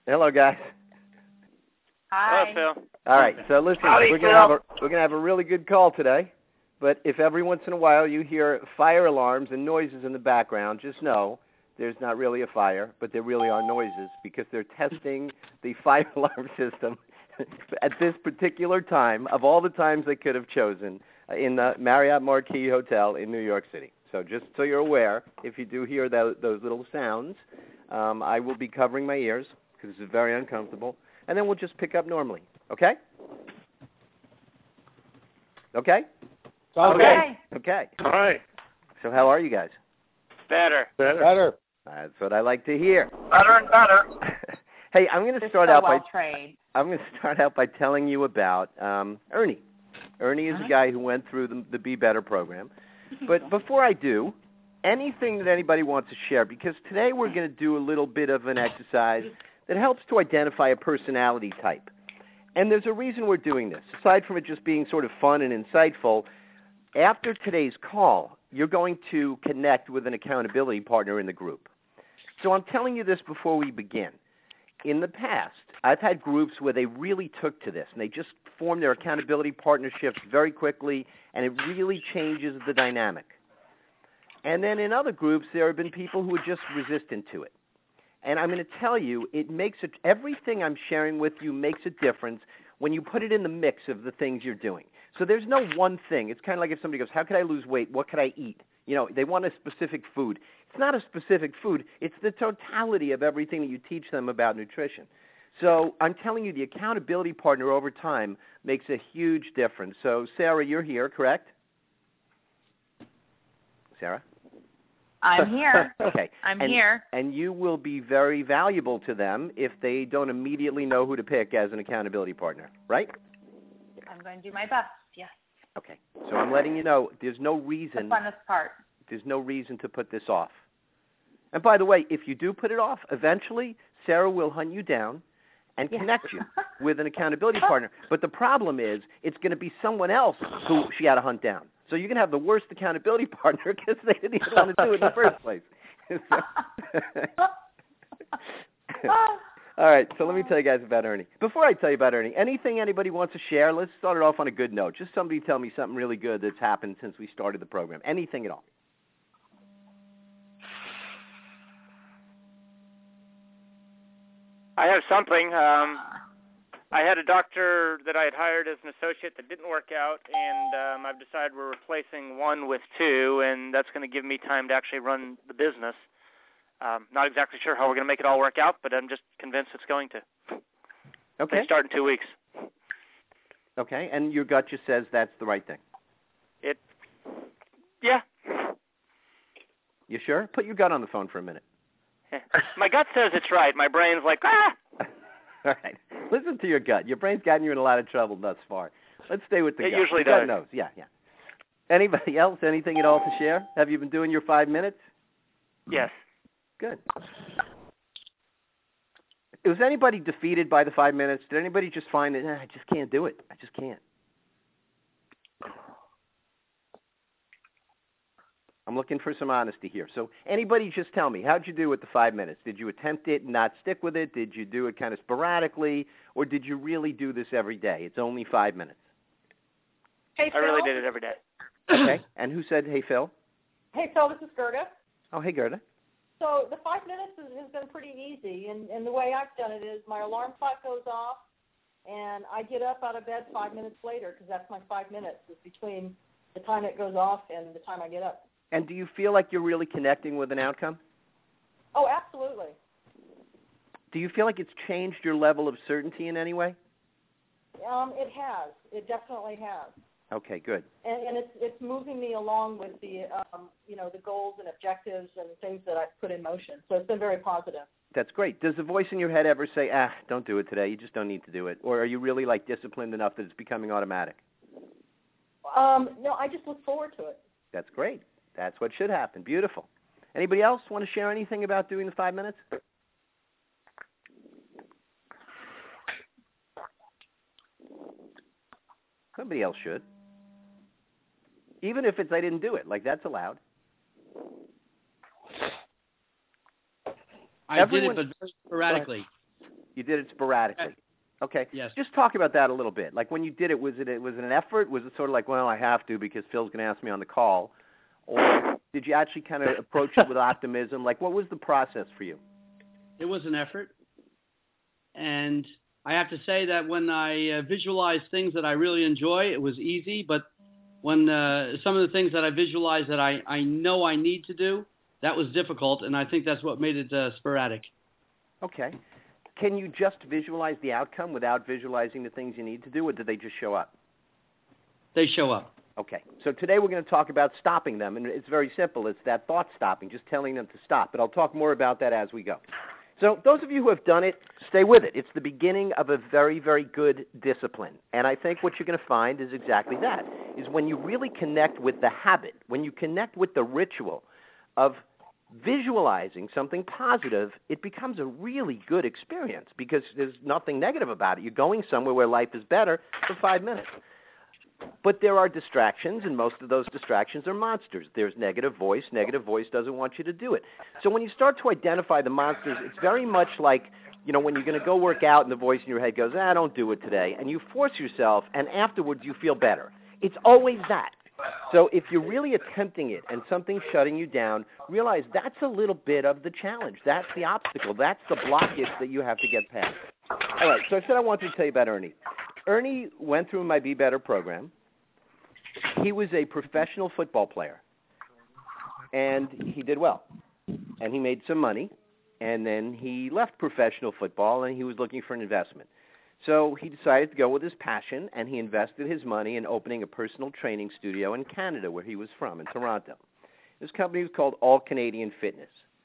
Hello, guys. Hi. Hello, Phil. All right, so listen, Howdy, we're gonna have a really good call today. But if every once in a while you hear fire alarms and noises in the background, just know there's not really a fire, but there really are noises because they're testing the fire alarm system at this particular time of all the times they could have chosen in the Marriott Marquis Hotel in New York City. So just so you're aware, if you do hear those little sounds, I will be covering my ears because it's very uncomfortable, and then we'll just pick up normally. Okay? Okay? Okay. Okay. All right. So how are you guys? Better. That's what I like to hear. Better and better. Hey, I'm going to They're start so out well trained. by telling you about Ernie. Ernie is a guy who went through the Be Better program. But before I do, anything that anybody wants to share, because today we're going to do a little bit of an exercise that helps to identify a personality type. And there's a reason we're doing this. Aside from it just being sort of fun and insightful, after today's call, you're going to connect with an accountability partner in the group. So I'm telling you this before we begin. In the past, I've had groups where they really took to this, and they just formed their accountability partnerships very quickly, and it really changes the dynamic. And then in other groups, there have been people who are just resistant to it. And I'm going to tell you, everything I'm sharing with you makes a difference when you put it in the mix of the things you're doing. So there's no one thing. It's kind of like if somebody goes, how could I lose weight? What could I eat? You know, they want a specific food. It's not a specific food. It's the totality of everything that you teach them about nutrition. So I'm telling you, the accountability partner over time makes a huge difference. So, Sarah, you're here, correct? Sarah? I'm here. Okay. I'm here. And you will be very valuable to them if they don't immediately know who to pick as an accountability partner, right? I'm going to do my best, yes. Okay. So I'm letting you know there's no reason. The funnest part. There's no reason to put this off. And by the way, if you do put it off, eventually Sarah will hunt you down and connect you with an accountability partner. But the problem is it's going to be someone else who she had to hunt down. So you're going to have the worst accountability partner because they didn't even want to do it in the first place. All right, so let me tell you guys about Ernie. Before I tell you about Ernie, anything anybody wants to share, let's start it off on a good note. Just somebody tell me something really good that's happened since we started the program. Anything at all. I have something. I had a doctor that I had hired as an associate that didn't work out, and I've decided we're replacing one with two, and that's going to give me time to actually run the business. Not exactly sure how we're going to make it all work out, but I'm just convinced it's going to. Okay. They start in 2 weeks. Okay, and your gut just says that's the right thing. Yeah. You sure? Put your gut on the phone for a minute. My gut says it's right. My brain's like, ah! All right. Listen to your gut. Your brain's gotten you in a lot of trouble thus far. Let's stay with the gut. It usually the gut does. knows. Yeah. Anybody else? Anything at all to share? Have you been doing your 5 minutes? Yes. Good. Was anybody defeated by the 5 minutes? Did anybody just find that, I just can't do it? I just can't. I'm looking for some honesty here. So anybody just tell me, how'd you do with the 5 minutes? Did you attempt it and not stick with it? Did you do it kind of sporadically? Or did you really do this every day? It's only 5 minutes. Hey, Phil. I really did it every day. Okay. And who said, hey, Phil? Hey, Phil, this is Gerda. Oh, hey, Gerda. So the 5 minutes has been pretty easy, and the way I've done it is my alarm clock goes off, and I get up out of bed 5 minutes later because that's my 5 minutes. It's between the time it goes off and the time I get up. And do you feel like you're really connecting with an outcome? Oh, absolutely. Do you feel like it's changed your level of certainty in any way? It has. It definitely has. Okay, good. And it's moving me along with the the goals and objectives and things that I've put in motion. So it's been very positive. That's great. Does the voice in your head ever say, don't do it today, you just don't need to do it? Or are you really like disciplined enough that it's becoming automatic? No, I just look forward to it. That's great. That's what should happen. Beautiful. Anybody else want to share anything about doing the 5 minutes? Somebody else should. Even if it's I didn't do it, like that's allowed. I did it, but very sporadically. You did it sporadically. Okay. Yes. Just talk about that a little bit. Like when you did it, was it an effort? Was it sort of like, well, I have to because Phil's going to ask me on the call? Or did you actually kind of approach it with optimism? Like, what was the process for you? It was an effort. And I have to say that when I visualized things that I really enjoy, it was easy. But when some of the things that I visualized that I know I need to do, that was difficult. And I think that's what made it sporadic. Okay. Can you just visualize the outcome without visualizing the things you need to do, or did they just show up? They show up. Okay. So today we're going to talk about stopping them, and it's very simple. It's that thought stopping, just telling them to stop. But I'll talk more about that as we go. So those of you who have done it, stay with it. It's the beginning of a very, very good discipline. And I think what you're going to find is exactly that, is when you really connect with the habit, when you connect with the ritual of visualizing something positive, it becomes a really good experience because there's nothing negative about it. You're going somewhere where life is better for 5 minutes. But there are distractions, and most of those distractions are monsters. There's negative voice. Negative voice doesn't want you to do it. So when you start to identify the monsters, it's very much like, when you're going to go work out and the voice in your head goes, don't do it today. And you force yourself, and afterwards you feel better. It's always that. So if you're really attempting it and something's shutting you down, realize that's a little bit of the challenge. That's the obstacle. That's the blockage that you have to get past. All right, so I said I wanted to tell you about Ernie. Ernie went through my Be Better program. He was a professional football player, and he did well. And he made some money, and then he left professional football, and he was looking for an investment. So he decided to go with his passion, and he invested his money in opening a personal training studio in Canada, where he was from, in Toronto. This company was called All Canadian Fitness.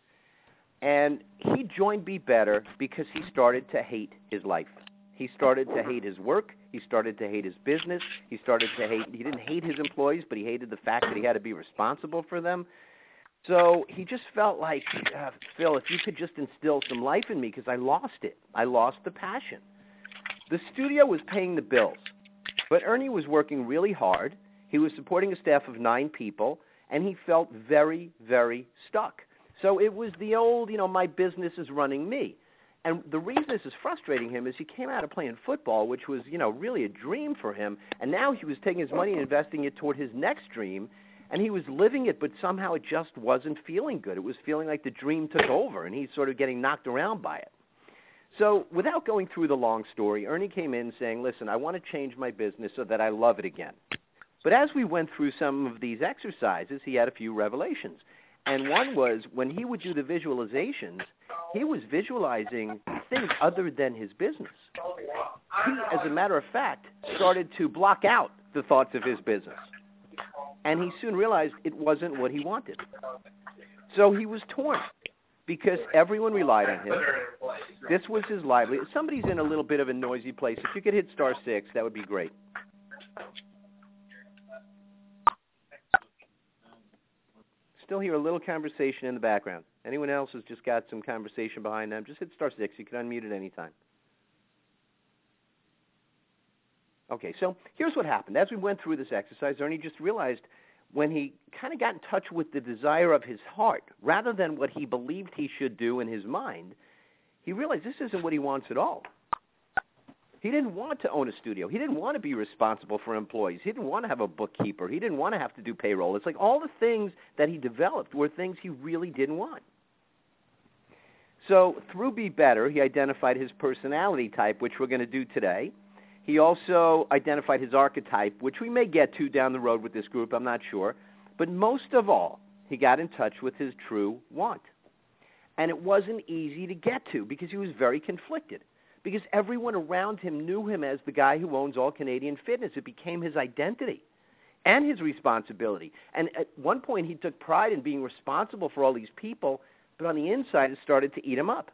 And he joined Be Better because he started to hate his life. He started to hate his work. He started to hate his business. He didn't hate his employees, but he hated the fact that he had to be responsible for them. So he just felt like, Phil, if you could just instill some life in me, because I lost it. I lost the passion. The studio was paying the bills, but Ernie was working really hard. He was supporting a staff of 9 people, and he felt very, very stuck. So it was the old, my business is running me. And the reason this is frustrating him is he came out of playing football, which was, really a dream for him, and now he was taking his money and investing it toward his next dream, and he was living it, but somehow it just wasn't feeling good. It was feeling like the dream took over, and he's sort of getting knocked around by it. So without going through the long story, Ernie came in saying, listen, I want to change my business so that I love it again. But as we went through some of these exercises, he had a few revelations. And one was when he would do the visualizations, he was visualizing things other than his business. He, as a matter of fact, started to block out the thoughts of his business. And he soon realized it wasn't what he wanted. So he was torn because everyone relied on him. This was his livelihood. Somebody's in a little bit of a noisy place. If you could hit *6, that would be great. Still hear a little conversation in the background. Anyone else has just got some conversation behind them, just hit *6. You can unmute at any time. Okay, so here's what happened. As we went through this exercise, Ernie just realized when he kind of got in touch with the desire of his heart, rather than what he believed he should do in his mind, he realized this isn't what he wants at all. He didn't want to own a studio. He didn't want to be responsible for employees. He didn't want to have a bookkeeper. He didn't want to have to do payroll. It's like all the things that he developed were things he really didn't want. So through Be Better, he identified his personality type, which we're going to do today. He also identified his archetype, which we may get to down the road with this group, I'm not sure. But most of all, he got in touch with his true want. And it wasn't easy to get to because he was very conflicted. Because everyone around him knew him as the guy who owns All Canadian Fitness. It became his identity and his responsibility. And at one point, he took pride in being responsible for all these people, but on the inside, it started to eat him up.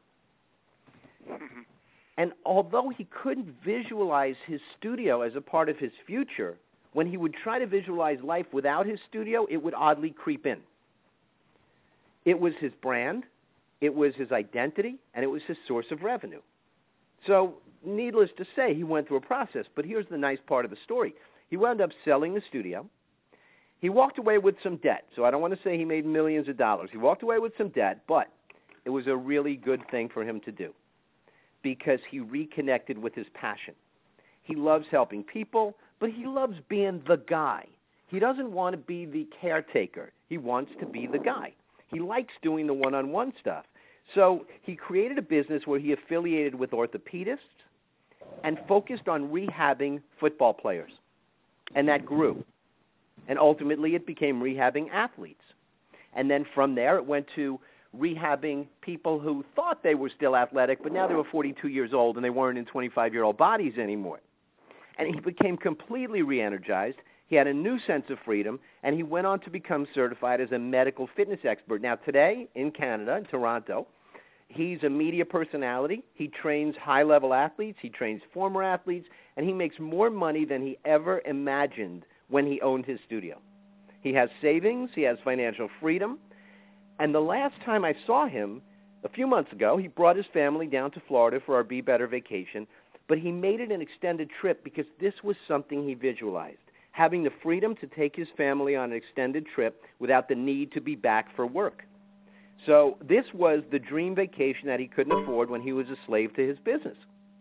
And although he couldn't visualize his studio as a part of his future, when he would try to visualize life without his studio, it would oddly creep in. It was his brand, it was his identity, and it was his source of revenue. So, needless to say, he went through a process, but here's the nice part of the story. He wound up selling the studio. He walked away with some debt, so I don't want to say he made millions of dollars. He walked away with some debt, but it was a really good thing for him to do. because he reconnected with his passion. He loves helping people, but he loves being the guy. He doesn't want to be the caretaker. He wants to be the guy. He likes doing the one-on-one stuff. So he created a business where he affiliated with orthopedists and focused on rehabbing football players. And that grew. And ultimately it became rehabbing athletes. And then from there it went to rehabbing people who thought they were still athletic, but now they were 42 years old and they weren't in 25-year-old bodies anymore. And he became completely re-energized. He had a new sense of freedom, and he went on to become certified as a medical fitness expert. Now today, in Canada, in Toronto, he's a media personality. He trains high-level athletes. He trains former athletes, and he makes more money than he ever imagined when he owned his studio. He has savings. He has financial freedom. And the last time I saw him, a few months ago, he brought his family down to Florida for our Be Better vacation, but he made it an extended trip because this was something he visualized, having the freedom to take his family on an extended trip without the need to be back for work. So this was the dream vacation that he couldn't afford when he was a slave to his business.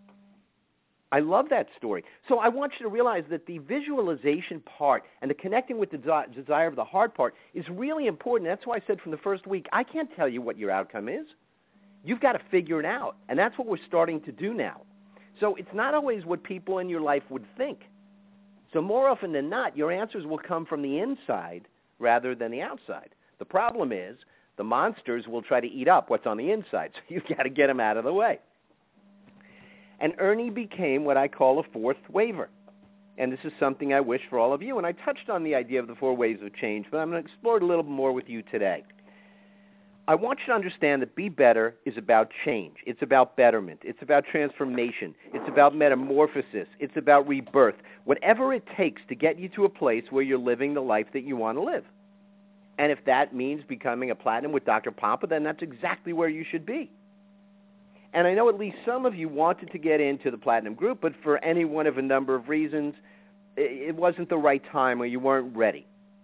I love that story. So I want you to realize that the visualization part and the connecting with the desire of the heart part is really important. That's why I said from the first week, I can't tell you what your outcome is. You've got to figure it out, and that's what we're starting to do now. So it's not always what people in your life would think. So more often than not, your answers will come from the inside rather than the outside. The problem is the monsters will try to eat up what's on the inside, so you've got to get them out of the way. And Ernie became what I call a fourth waiver. And this is something I wish for all of you. And I touched on the idea of the 4 waves of change, but I'm going to explore it a little more with you today. I want you to understand that Be Better is about change. It's about betterment. It's about transformation. It's about metamorphosis. It's about rebirth. Whatever it takes to get you to a place where you're living the life that you want to live. And if that means becoming a platinum with Dr. Pompa, then that's exactly where you should be. And I know at least some of you wanted to get into the platinum group, but for any one of a number of reasons, it wasn't the right time or you weren't ready.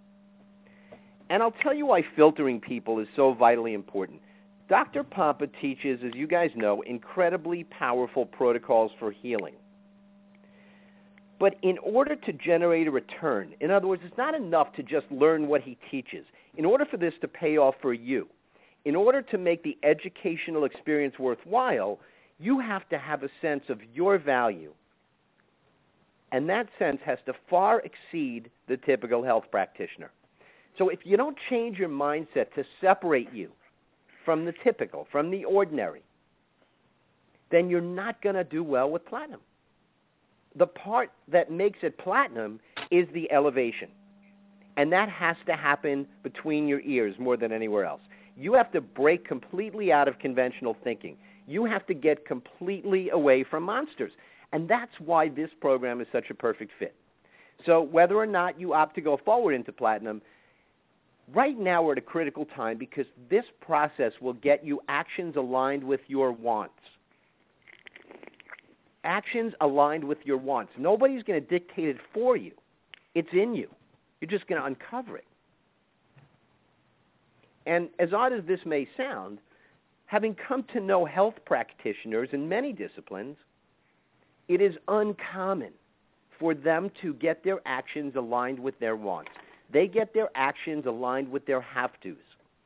And I'll tell you why filtering people is so vitally important. Dr. Pompa teaches, as you guys know, incredibly powerful protocols for healing. But in order to generate a return, in other words, it's not enough to just learn what he teaches. In order for this to pay off for you, in order to make the educational experience worthwhile, you have to have a sense of your value. And that sense has to far exceed the typical health practitioner. So if you don't change your mindset to separate you from the typical, from the ordinary, then you're not going to do well with platinum. The part that makes it platinum is the elevation. And that has to happen between your ears more than anywhere else. You have to break completely out of conventional thinking. You have to get completely away from monsters. And that's why this program is such a perfect fit. So whether or not you opt to go forward into platinum, right now we're at a critical time because this process will get you actions aligned with your wants. Actions aligned with your wants. Nobody's going to dictate it for you. It's in you. You're just going to uncover it. And as odd as this may sound, having come to know health practitioners in many disciplines, it is uncommon for them to get their actions aligned with their wants. They get their actions aligned with their have-tos.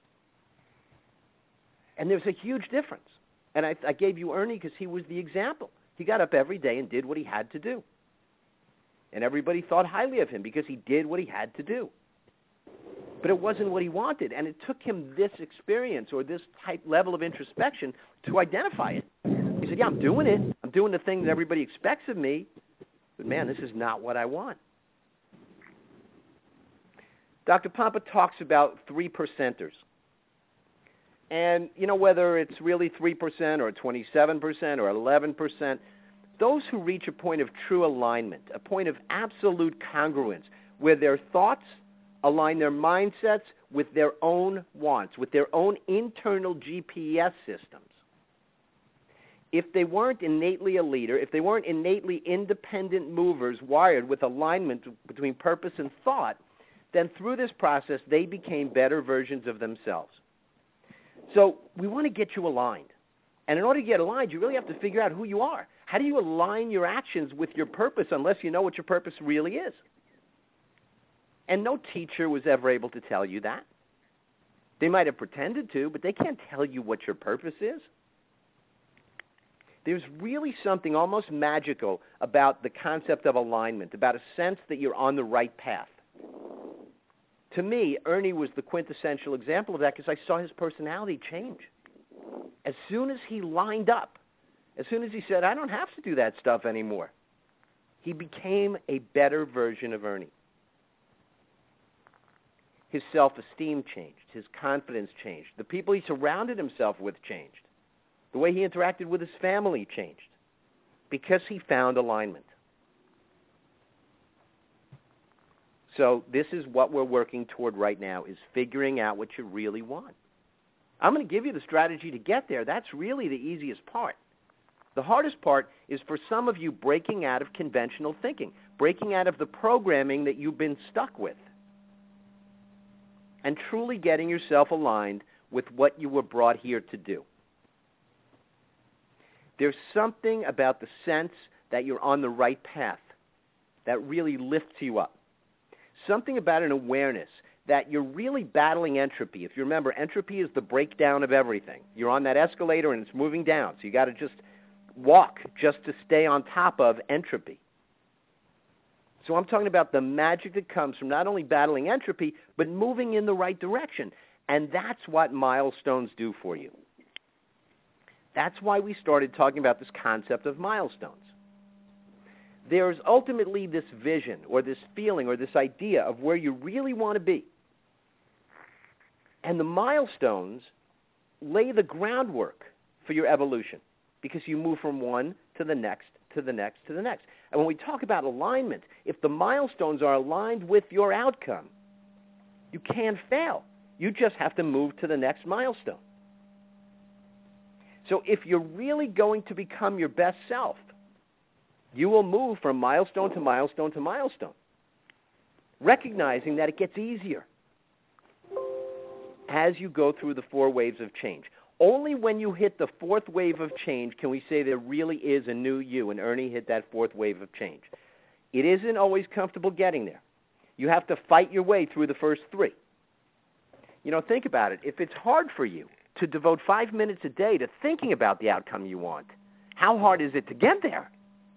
And there's a huge difference. And I gave you Ernie because he was the example. He got up every day and did what he had to do. And everybody thought highly of him because he did what he had to do. But it wasn't what he wanted, and it took him this experience or this type level of introspection to identify it. He said, yeah, I'm doing it. I'm doing the thing that everybody expects of me, but man, this is not what I want. Dr. Pompa talks about 3%ers. And, you know, whether it's really 3% or 27% or 11%, those who reach a point of true alignment, a point of absolute congruence, where their thoughts align their mindsets with their own wants, with their own internal GPS systems. If they weren't innately a leader, if they weren't innately independent movers wired with alignment between purpose and thought, then through this process they became better versions of themselves. So we want to get you aligned. And in order to get aligned, you really have to figure out who you are. How do you align your actions with your purpose unless you know what your purpose really is? And no teacher was ever able to tell you that. They might have pretended to, but they can't tell you what your purpose is. There's really something almost magical about the concept of alignment, about a sense that you're on the right path. To me, Ernie was the quintessential example of that because I saw his personality change. As soon as he lined up, as soon as he said, I don't have to do that stuff anymore, he became a better version of Ernie. His self-esteem changed. His confidence changed. The people he surrounded himself with changed. The way he interacted with his family changed because he found alignment. So this is what we're working toward right now, is figuring out what you really want. I'm going to give you the strategy to get there. That's really the easiest part. The hardest part is for some of you breaking out of conventional thinking, breaking out of the programming that you've been stuck with, and truly getting yourself aligned with what you were brought here to do. There's something about the sense that you're on the right path that really lifts you up. Something about an awareness that you're really battling entropy. If you remember, entropy is the breakdown of everything. You're on that escalator and it's moving down, so you got to just walk just to stay on top of entropy. So I'm talking about the magic that comes from not only battling entropy, but moving in the right direction. And that's what milestones do for you. That's why we started talking about this concept of milestones. There's ultimately this vision or this feeling or this idea of where you really want to be. And the milestones lay the groundwork for your evolution because you move from one to the next, to the next, to the next. And when we talk about alignment, if the milestones are aligned with your outcome, you can't fail. You just have to move to the next milestone. So if you're really going to become your best self, you will move from milestone to milestone to milestone, recognizing that it gets easier as you go through the 4 waves of change. Only when you hit the 4th wave of change can we say there really is a new you, and Ernie hit that 4th wave of change. It isn't always comfortable getting there. You have to fight your way through the first 3. You know, think about it. If it's hard for you to devote 5 minutes a day to thinking about the outcome you want, how hard is it to get there?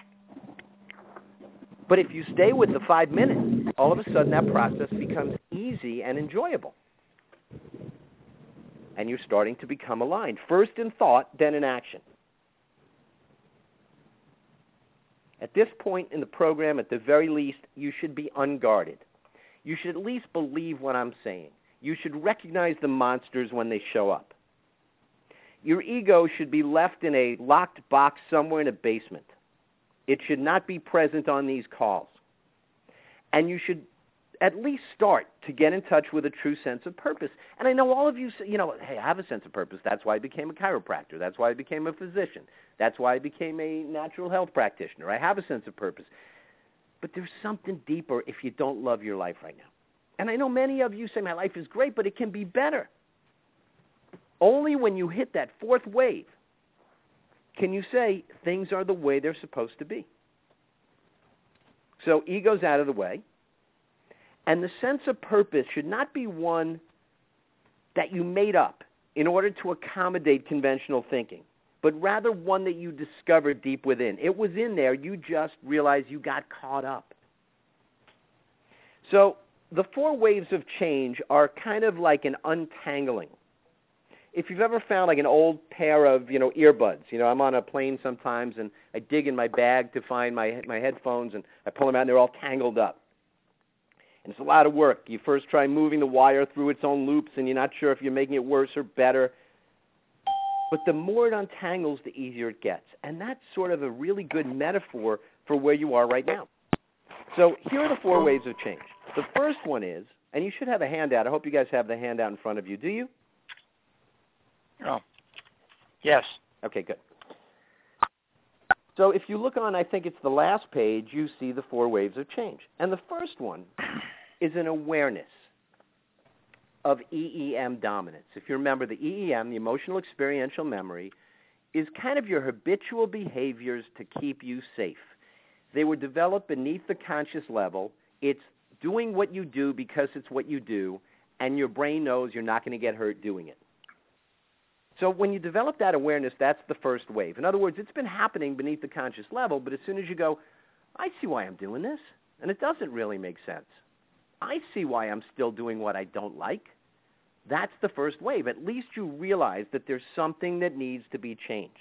But if you stay with the 5 minutes, all of a sudden that process becomes easy and enjoyable. And you're starting to become aligned, first in thought, then in action. At this point in the program, at the very least, you should be unguarded. You should at least believe what I'm saying. You should recognize the monsters when they show up. Your ego should be left in a locked box somewhere in a basement. It should not be present on these calls. And you should at least start to get in touch with a true sense of purpose. And I know all of you say, you know, hey, I have a sense of purpose. That's why I became a chiropractor. That's why I became a physician. That's why I became a natural health practitioner. I have a sense of purpose. But there's something deeper if you don't love your life right now. And I know many of you say, my life is great, but it can be better. Only when you hit that 4th wave can you say things are the way they're supposed to be. So ego's out of the way. And the sense of purpose should not be one that you made up in order to accommodate conventional thinking, but rather one that you discovered deep within. It was in there. You just realized you got caught up. So the 4 waves of change are kind of like an untangling. If you've ever found like an old pair of, earbuds, I'm on a plane sometimes and I dig in my bag to find my headphones and I pull them out and they're all tangled up. And it's a lot of work. You first try moving the wire through its own loops and you're not sure if you're making it worse or better. But the more it untangles, the easier it gets. And that's sort of a really good metaphor for where you are right now. So here are the 4 waves of change. The first one is, and you should have a handout. I hope you guys have the handout in front of you. Do you? Oh, yes. Okay, good. So if you look on, I think it's the last page, you see the 4 waves of change. And the first one is an awareness of EEM dominance. If you remember, the EEM, the emotional experiential memory, is kind of your habitual behaviors to keep you safe. They were developed beneath the conscious level. It's doing what you do because it's what you do, and your brain knows you're not going to get hurt doing it. So when you develop that awareness, that's the first wave. In other words, it's been happening beneath the conscious level, but as soon as you go, I see why I'm doing this, and it doesn't really make sense. I see why I'm still doing what I don't like. That's the first wave. At least you realize that there's something that needs to be changed.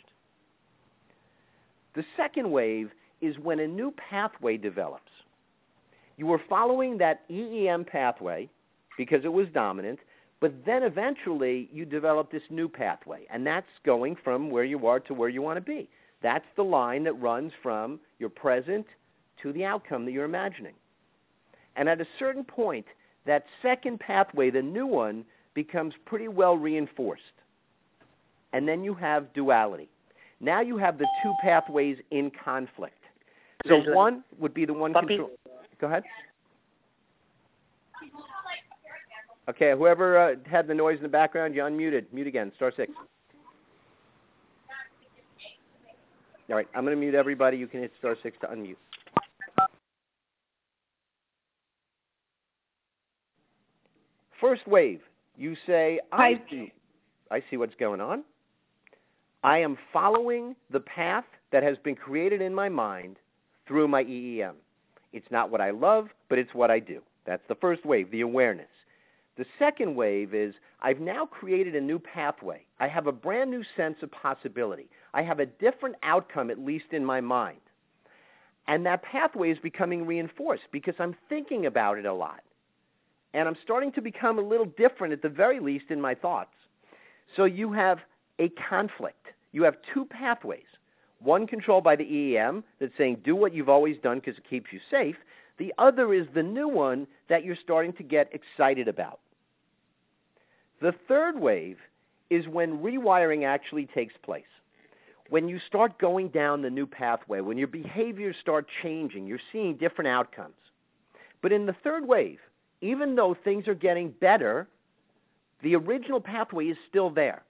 The second wave is when a new pathway develops. You were following that EEM pathway because it was dominant, but then eventually you develop this new pathway, and that's going from where you are to where you want to be. That's the line that runs from your present to the outcome that you're imagining. And at a certain point, that second pathway, the new one, becomes pretty well reinforced. And then you have duality. Now you have the two pathways in conflict. So one would be the one control. Go ahead. Okay, whoever had the noise in the background, you unmuted. Mute again, star 6. All right, I'm going to mute everybody. You can hit star 6 to unmute. First wave, you say, I see what's going on. I am following the path that has been created in my mind through my EEM. It's not what I love, but it's what I do. That's the first wave, the awareness. The second wave is I've now created a new pathway. I have a brand new sense of possibility. I have a different outcome, at least in my mind. And that pathway is becoming reinforced because I'm thinking about it a lot. And I'm starting to become a little different, at the very least, in my thoughts. So you have a conflict. You have two pathways. One controlled by the EEM that's saying do what you've always done because it keeps you safe. The other is the new one that you're starting to get excited about. The third wave is when rewiring actually takes place. When you start going down the new pathway, when your behaviors start changing, you're seeing different outcomes. But in the third wave, even though things are getting better, the original pathway is still there.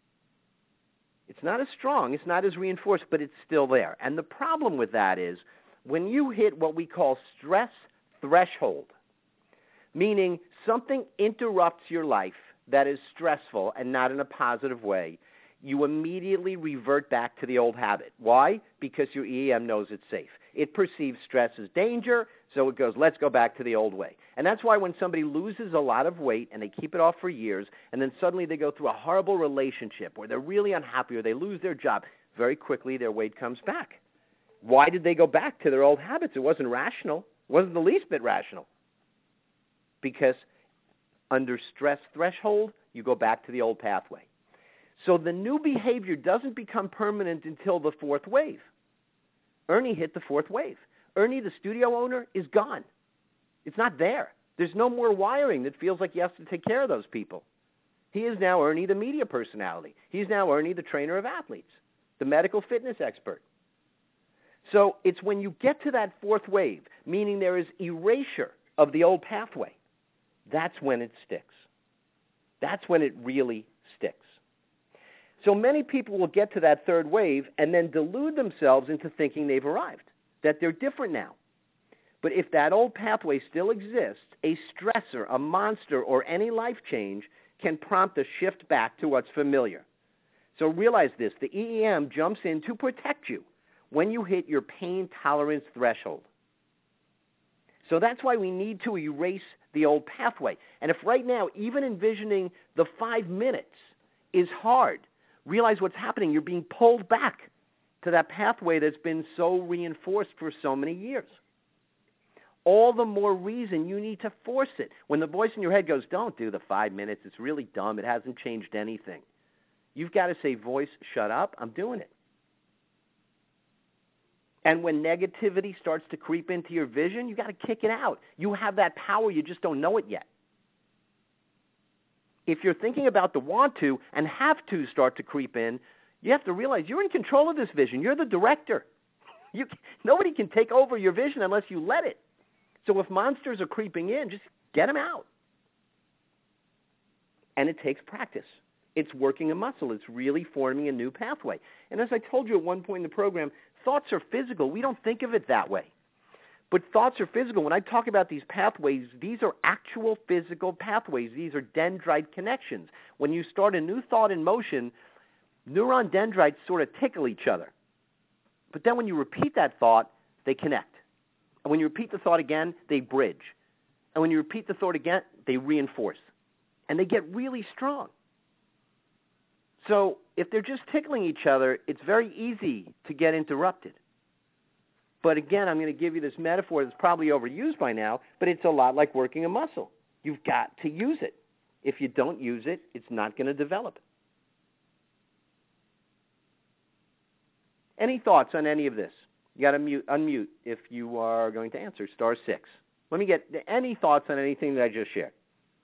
It's not as strong, it's not as reinforced, but it's still there. And the problem with that is when you hit what we call stress threshold, meaning something interrupts your life that is stressful and not in a positive way, you immediately revert back to the old habit. Why? Because your EEM knows it's safe. It perceives stress as danger, so it goes, let's go back to the old way. And that's why when somebody loses a lot of weight and they keep it off for years, and then suddenly they go through a horrible relationship or they're really unhappy or they lose their job, very quickly their weight comes back. Why did they go back to their old habits? It wasn't rational. It wasn't the least bit rational. Because under stress threshold, you go back to the old pathway. So the new behavior doesn't become permanent until the fourth wave. Ernie hit the fourth wave. Ernie, the studio owner, is gone. It's not there. There's no more wiring that feels like he has to take care of those people. He is now Ernie, the media personality. He's now Ernie, the trainer of athletes, the medical fitness expert. So it's when you get to that fourth wave, meaning there is erasure of the old pathway, that's when it sticks. That's when it really sticks. So many people will get to that third wave and then delude themselves into thinking they've arrived, that they're different now. But if that old pathway still exists, a stressor, a monster, or any life change can prompt a shift back to what's familiar. So realize this, the EEM jumps in to protect you when you hit your pain tolerance threshold. So that's why we need to erase the old pathway. And if right now, even envisioning the 5 minutes is hard, realize what's happening. You're being pulled back to that pathway that's been so reinforced for so many years. All the more reason you need to force it. When the voice in your head goes, don't do the 5 minutes, it's really dumb, it hasn't changed anything. You've got to say, voice, shut up, I'm doing it. And when negativity starts to creep into your vision, you've got to kick it out. You have that power, you just don't know it yet. If you're thinking about the want to and have to start to creep in, you have to realize you're in control of this vision. You're the director. Nobody can take over your vision unless you let it. So if monsters are creeping in, just get them out. And it takes practice. It's working a muscle. It's really forming a new pathway. And as I told you at one point in the program, thoughts are physical. We don't think of it that way. But thoughts are physical. When I talk about these pathways, these are actual physical pathways. These are dendrite connections. When you start a new thought in motion, neuron dendrites sort of tickle each other. But then when you repeat that thought, they connect. And when you repeat the thought again, they bridge. And when you repeat the thought again, they reinforce. And they get really strong. So if they're just tickling each other, it's very easy to get interrupted. But again, I'm going to give you this metaphor that's probably overused by now, but it's a lot like working a muscle. You've got to use it. If you don't use it, it's not going to develop. Any thoughts on any of this? You got to unmute if you are going to answer. *6. Let me get any thoughts on anything that I just shared.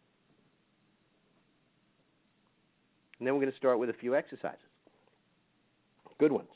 And then we're going to start with a few exercises. Good ones.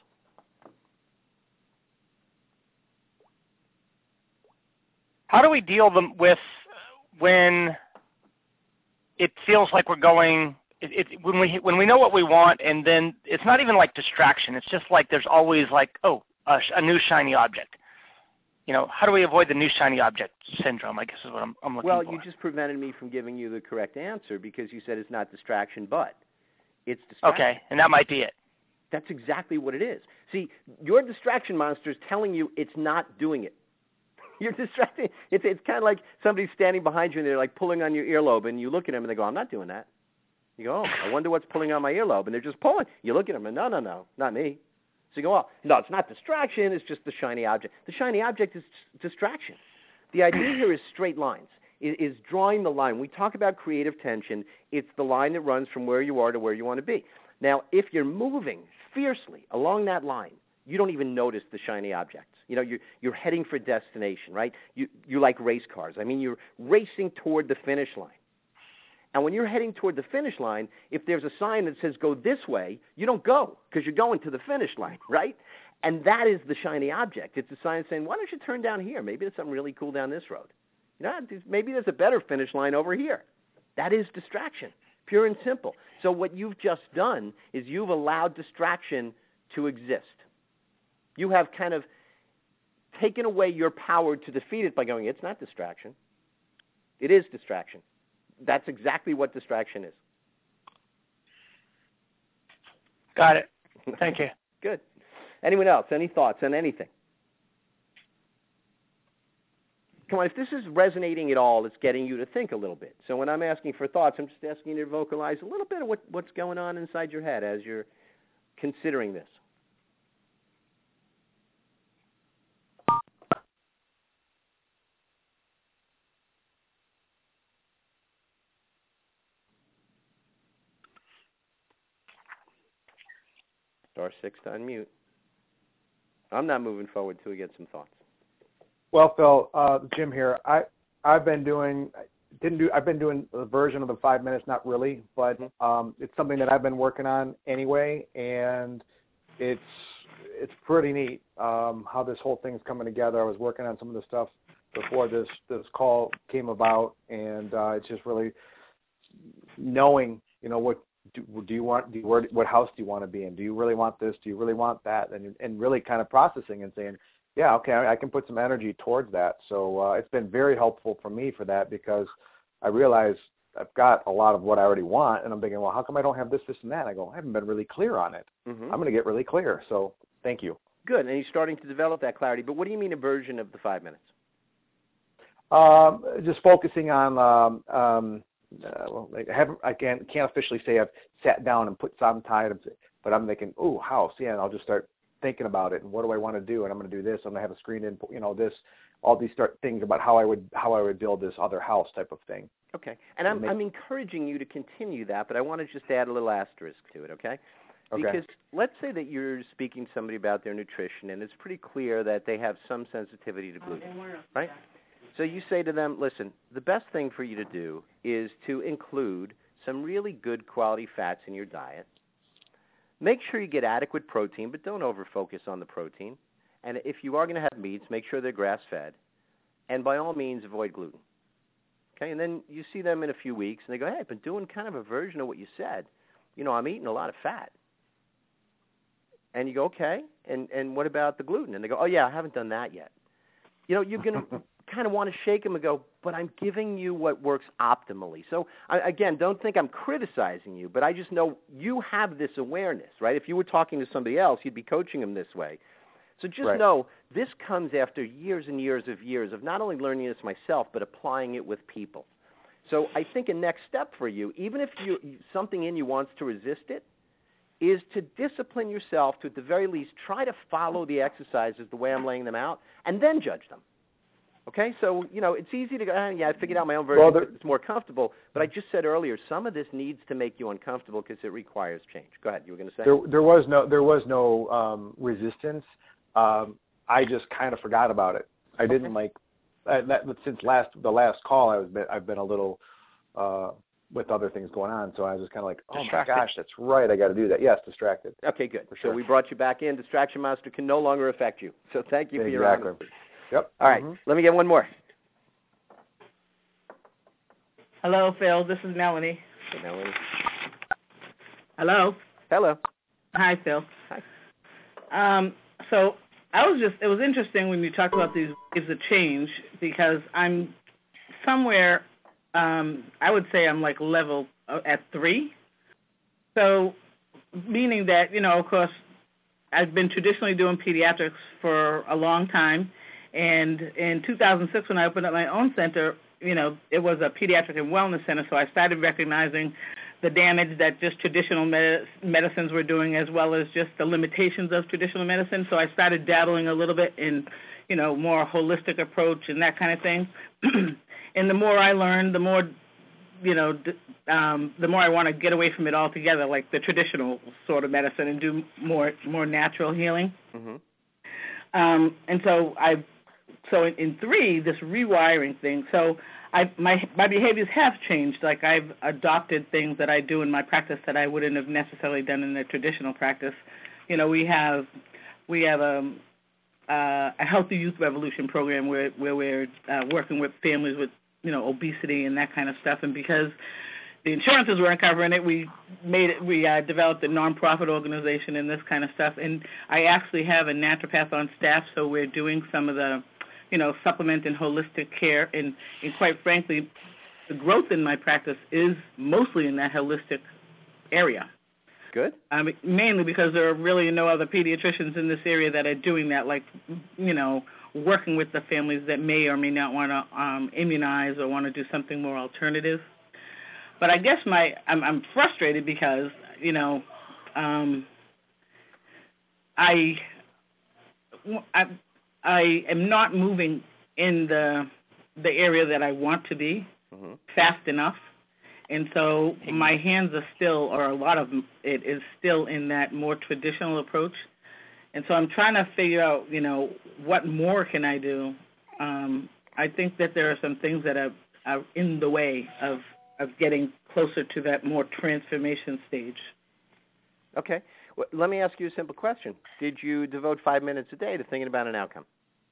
How do we deal with when it feels like we're going, when we know what we want, and then it's not even like distraction. It's just like there's always like, a new shiny object. How do we avoid the new shiny object syndrome, I guess is what I'm looking for. Well, you just prevented me from giving you the correct answer because you said it's not distraction, but it's distraction. Okay, and that might be it. That's exactly what it is. See, your distraction monster is telling you it's not doing it. You're distracted. It's kind of like somebody standing behind you and they're like pulling on your earlobe, and you look at them and they go, I'm not doing that. You go, I wonder what's pulling on my earlobe, and they're just pulling. You look at them and no, not me. So you go, no, it's not distraction, it's just the shiny object. The shiny object is distraction. The idea here is straight lines, is drawing the line. When we talk about creative tension, it's the line that runs from where you are to where you want to be. Now, if you're moving fiercely along that line, you don't even notice the shiny objects. You're heading for destination, right? You like race cars. I mean, you're racing toward the finish line. And when you're heading toward the finish line, if there's a sign that says go this way, you don't go because you're going to the finish line, right? And that is the shiny object. It's a sign saying, why don't you turn down here? Maybe there's something really cool down this road. Maybe there's a better finish line over here. That is distraction, pure and simple. So what you've just done is you've allowed distraction to exist. You have kind of taken away your power to defeat it by going, it's not distraction. It is distraction. That's exactly what distraction is. Got it. Thank you. Good. Anyone else? Any thoughts on anything? Come on, if this is resonating at all, it's getting you to think a little bit. So when I'm asking for thoughts, I'm just asking you to vocalize a little bit of what's going on inside your head as you're considering this. *6 to unmute. I'm not moving forward till we get some thoughts. Well, Phil, Jim here. I've been doing a version of the 5 minutes, not really, but it's something that I've been working on anyway, and it's pretty neat how this whole thing's coming together. I was working on some of the stuff before this call came about, and it's just really knowing, what what house do you want to be in? Do you really want this? Do you really want that? And really kind of processing and saying, yeah, okay, I can put some energy towards that. So it's been very helpful for me for that because I realize I've got a lot of what I already want, and I'm thinking, well, how come I don't have this, and that? And I go, I haven't been really clear on it. Mm-hmm. I'm going to get really clear. So thank you. Good, and you're starting to develop that clarity. But what do you mean a version of the 5 minutes? Just focusing on I can't officially say I've sat down and put some time, but I'm thinking, oh, house, yeah, and I'll just start thinking about it and what do I want to do, and I'm going to do this. I'm going to have a screen in, this, all these things about how I would build this other house type of thing. Okay, and I'm encouraging you to continue that, but I want to just add a little asterisk to it. Okay. Because let's say that you're speaking to somebody about their nutrition, and it's pretty clear that they have some sensitivity to gluten, right? So you say to them, listen, the best thing for you to do is to include some really good quality fats in your diet. Make sure you get adequate protein, but don't over-focus on the protein. And if you are going to have meats, make sure they're grass-fed. And by all means, avoid gluten. Okay, and then you see them in a few weeks, and they go, hey, I've been doing kind of a version of what you said. I'm eating a lot of fat. And you go, okay, and what about the gluten? And they go, oh, yeah, I haven't done that yet. You're going to kind of want to shake them and go, but I'm giving you what works optimally. So, again, don't think I'm criticizing you, but I just know you have this awareness, right? If you were talking to somebody else, you'd be coaching them this way. So just know this comes after years and years of not only learning this myself, but applying it with people. So I think a next step for you, even if something in you wants to resist it, is to discipline yourself to, at the very least, try to follow the exercises the way I'm laying them out, and then judge them. Okay? So, it's easy to go, I figured out my own version. It's more comfortable. But I just said earlier, some of this needs to make you uncomfortable because it requires change. Go ahead. You were going to say? There was no resistance. I just kind of forgot about it. I didn't since the last call. I've been a little with other things going on, so I was just kind of like, oh distracted. My gosh, that's right, I got to do that. Yes, distracted. Okay, good. For sure. So we brought you back in. Distraction Monster can no longer affect you. So thank you for your honesty. Yep. All right, let me get one more. Hello, Phil. This is Melanie. Hey, Melanie. Hello. Hello. Hi, Phil. Hi. So it was interesting when you talked about these waves of change, because I'm somewhere, I would say I'm like level at 3. So meaning that, of course, I've been traditionally doing pediatrics for a long time. And in 2006, when I opened up my own center, it was a pediatric and wellness center, so I started recognizing the damage that just traditional medicines were doing, as well as just the limitations of traditional medicine. So I started dabbling a little bit in, more holistic approach and that kind of thing. And the more I learned, the more, the more I want to get away from it altogether, like the traditional sort of medicine, and do more natural healing. Mm-hmm. And so in 3, this rewiring thing. So my behaviors have changed. Like, I've adopted things that I do in my practice that I wouldn't have necessarily done in the traditional practice. We have a Healthy Youth Revolution program where we're working with families with obesity and that kind of stuff. And because the insurances weren't covering it, we developed a nonprofit organization and this kind of stuff. And I actually have a naturopath on staff, so we're doing some of the supplement and holistic care, and quite frankly, the growth in my practice is mostly in that holistic area. Good. Mainly because there are really no other pediatricians in this area that are doing that, like, working with the families that may or may not want to immunize or want to do something more alternative. But I guess I'm frustrated because, I am not moving in the area that I want to be fast enough, and so my hands are still, or a lot of it is still in that more traditional approach, and so I'm trying to figure out, what more can I do. I think that there are some things that are in the way of getting closer to that more transformation stage. Okay. Well, let me ask you a simple question. Did you devote 5 minutes a day to thinking about an outcome?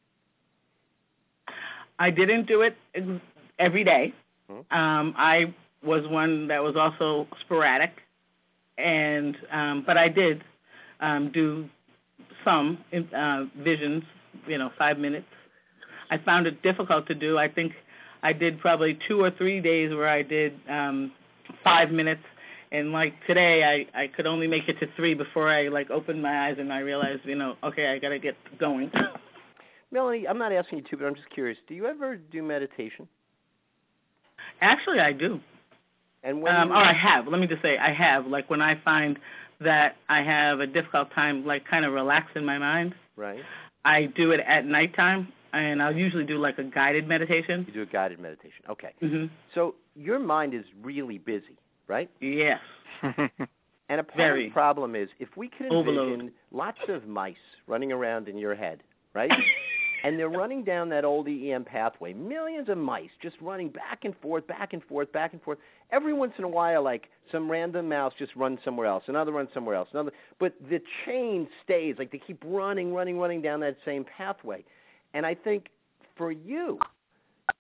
I didn't do it every day. Mm-hmm. I was one that was also sporadic, and but I did do some visions, 5 minutes. I found it difficult to do. I think I did probably 2 or 3 days where I did 5 minutes, and like today I could only make it to 3 before I opened my eyes and I realized, okay, I got to get going. Melanie, I'm not asking you to, but I'm just curious. Do you ever do meditation? Actually, I do. And when I have. Let me just say, I have. Like, when I find that I have a difficult time, kind of relaxing my mind. Right. I do it at nighttime, and I'll usually do, a guided meditation. You do a guided meditation. Okay. Mm-hmm. So your mind is really busy, right? Yes. And a part of the problem is, if we could envision overload. Lots of mice running around in your head, right? And they're running down that old EM pathway, millions of mice just running back and forth, back and forth, back and forth. Every once in a while, some random mouse just runs somewhere else, another runs somewhere else, another. But the chain stays, they keep running down that same pathway. And I think for you,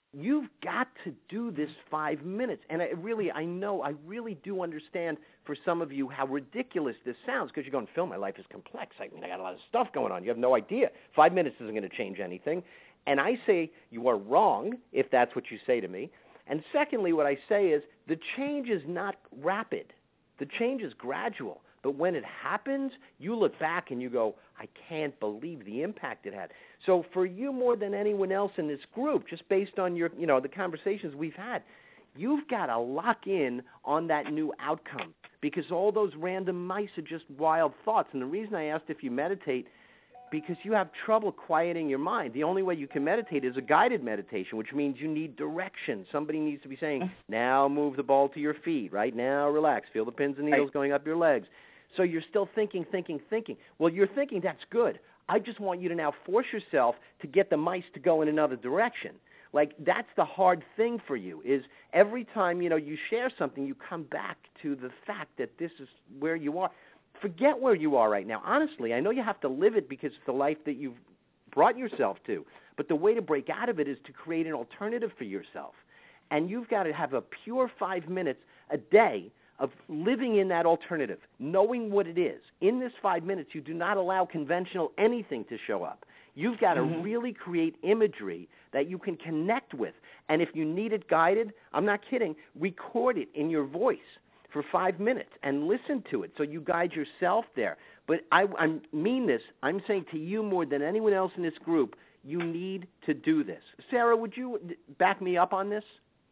you've got to do this 5 minutes. And I really do understand for some of you how ridiculous this sounds, because you're going, Phil, my life is complex. I mean, I got a lot of stuff going on. You have no idea. 5 minutes isn't going to change anything. And I say you are wrong if that's what you say to me. And secondly, what I say is the change is not rapid. The change is gradual. But when it happens, you look back and you go, I can't believe the impact it had. So for you more than anyone else in this group, just based on your, the conversations we've had, you've got to lock in on that new outcome, because all those random mice are just wild thoughts. And the reason I asked if you meditate, because you have trouble quieting your mind. The only way you can meditate is a guided meditation, which means you need direction. Somebody needs to be saying, now move the ball to your feet, right? Now relax. Feel the pins and needles going up your legs. So you're still thinking. Well, you're thinking, that's good. I just want you to now force yourself to get the mice to go in another direction. Like, that's the hard thing for you, is every time, you share something, you come back to the fact that this is where you are. Forget where you are right now. Honestly, I know you have to live it because it's the life that you've brought yourself to. But the way to break out of it is to create an alternative for yourself. And you've got to have a pure 5 minutes a day of living in that alternative, knowing what it is. In this 5 minutes, you do not allow conventional anything to show up. You've got to really create imagery that you can connect with. And if you need it guided, I'm not kidding, record it in your voice for 5 minutes and listen to it so you guide yourself there. But I mean this. I'm saying to you more than anyone else in this group, you need to do this. Sarah, would you back me up on this?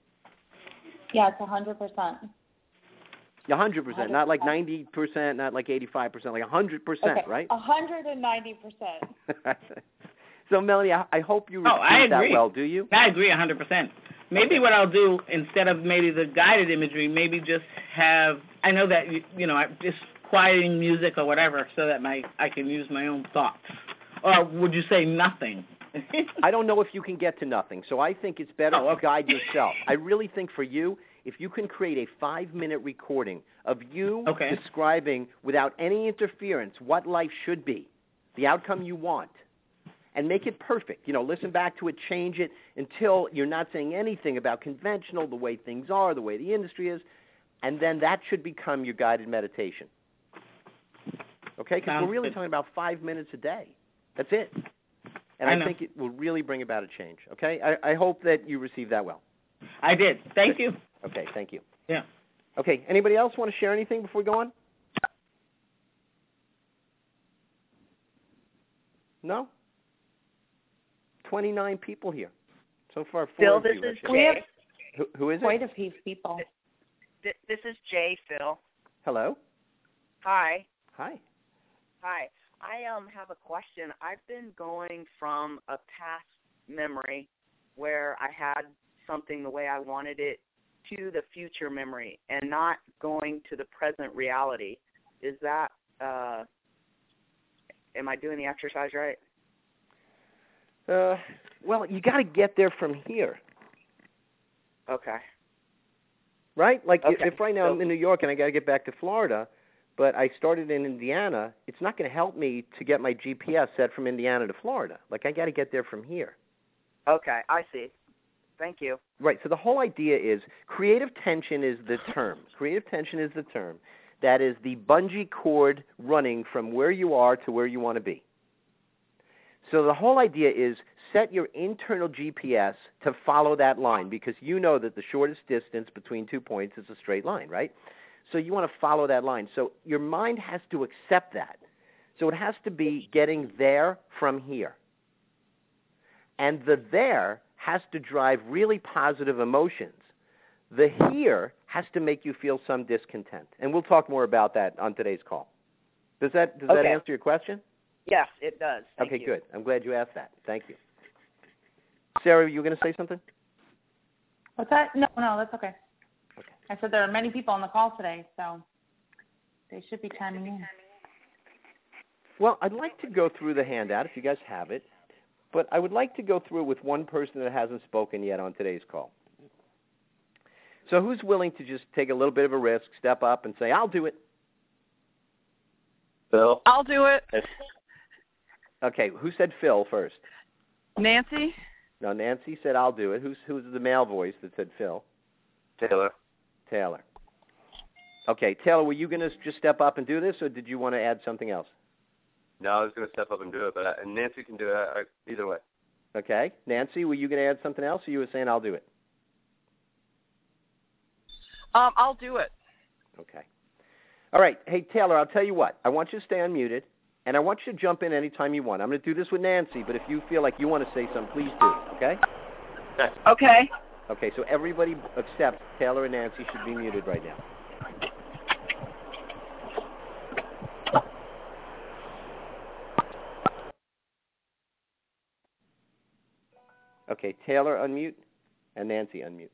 Yeah, it's 100%. 100%, not like 90%, not like 85%, like 100%, right? 190%. So, Melanie, I hope you receive that well, do you? I agree 100%. Maybe what I'll do, instead of maybe the guided imagery, maybe just have, I know that, just quieting music or whatever so that I can use my own thoughts. Or would you say nothing? I don't know if you can get to nothing, so I think it's better to guide yourself. I really think for you, if you can create a 5-minute recording of you describing without any interference what life should be, the outcome you want, and make it perfect. Listen back to it, change it until you're not saying anything about conventional, the way things are, the way the industry is, and then that should become your guided meditation. Okay? Because we're really talking about 5 minutes a day. That's it. And I think it will really bring about a change. Okay? I hope that you receive that well. I did. Thank you. Okay, thank you. Yeah. Okay, anybody else want to share anything before we go on? No? 29 people here. So far, 4 Phil, of you. this is Jay. Who is it? Quite a few people. This is Jay, Phil. Hello? Hi. Hi. Hi. I have a question. I've been going from a past memory where I had something the way I wanted it to the future memory and not going to the present reality. Is that, am I doing the exercise right? Well, you got to get there from here. Okay. Right? Like if right now I'm in New York and I got to get back to Florida, but I started in Indiana, it's not going to help me to get my GPS set from Indiana to Florida. Like, I got to get there from here. Okay, I see. Thank you. Right. So the whole idea is creative tension is the term. Creative tension is the term. That is the bungee cord running from where you are to where you want to be. So the whole idea is set your internal GPS to follow that line, because you know that the shortest distance between 2 points is a straight line, right? So you want to follow that line. So your mind has to accept that. So it has to be getting there from here. And the there has to drive really positive emotions. The here has to make you feel some discontent. And we'll talk more about that on today's call. Does that answer your question? Yes, it does. Thank you. Okay, good. I'm glad you asked that. Thank you. Sarah, you were going to say something? What's that? No, that's okay. I said there are many people on the call today, so they should be chiming in. Well, I'd like to go through the handout if you guys have it, but I would like to go through it with one person that hasn't spoken yet on today's call. So who's willing to just take a little bit of a risk, step up, and say, I'll do it? Phil? I'll do it. Okay, who said Phil first? Nancy? No, Nancy said I'll do it. Who's the male voice that said Phil? Taylor. Taylor. Okay, Taylor, were you going to just step up and do this, or did you want to add something else? No, I was going to step up and do it, but Nancy can do it either way. Okay. Nancy, were you going to add something else, or you were saying I'll do it? I'll do it. Okay. All right. Hey, Taylor, I'll tell you what. I want you to stay unmuted, and I want you to jump in anytime you want. I'm going to do this with Nancy, but if you feel like you want to say something, please do, okay? Okay. Okay, so everybody except Taylor and Nancy should be muted right now. Okay, Taylor, unmute, and Nancy, unmute.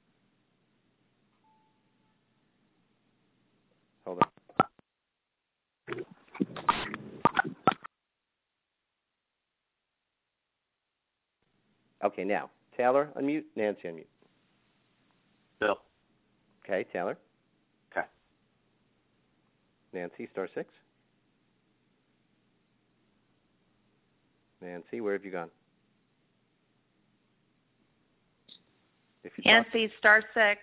Hold on. Okay, now, Taylor, unmute, Nancy, unmute. Bill. Okay, Taylor. Okay. Nancy, star 6. Nancy, where have you gone? If you Nancy, star 6.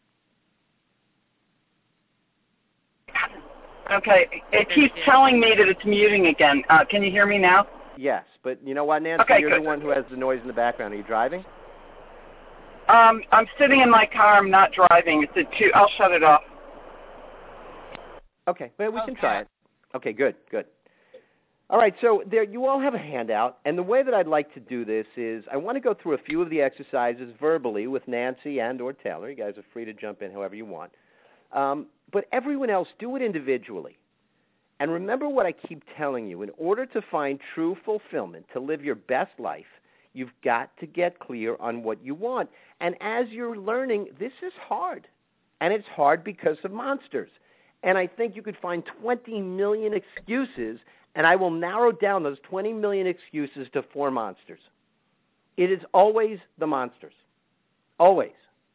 Okay. It keeps telling me that it's muting again. Can you hear me now? Yes, but you know what, Nancy? Okay, you're good. the one who has the noise in the background. Are you driving? I'm sitting in my car. I'm not driving. I'll shut it off. Okay, but we can try it. Okay, good. All right, so there you all have a handout, and the way that I'd like to do this is I want to go through a few of the exercises verbally with Nancy and or Taylor. You guys are free to jump in however you want. But everyone else, do it individually. And remember what I keep telling you. In order to find true fulfillment, to live your best life, you've got to get clear on what you want. And as you're learning, this is hard. And it's hard because of monsters. And I think you could find 20 million excuses, and I will narrow down those 20 million excuses to 4 monsters. It is always the monsters. Always.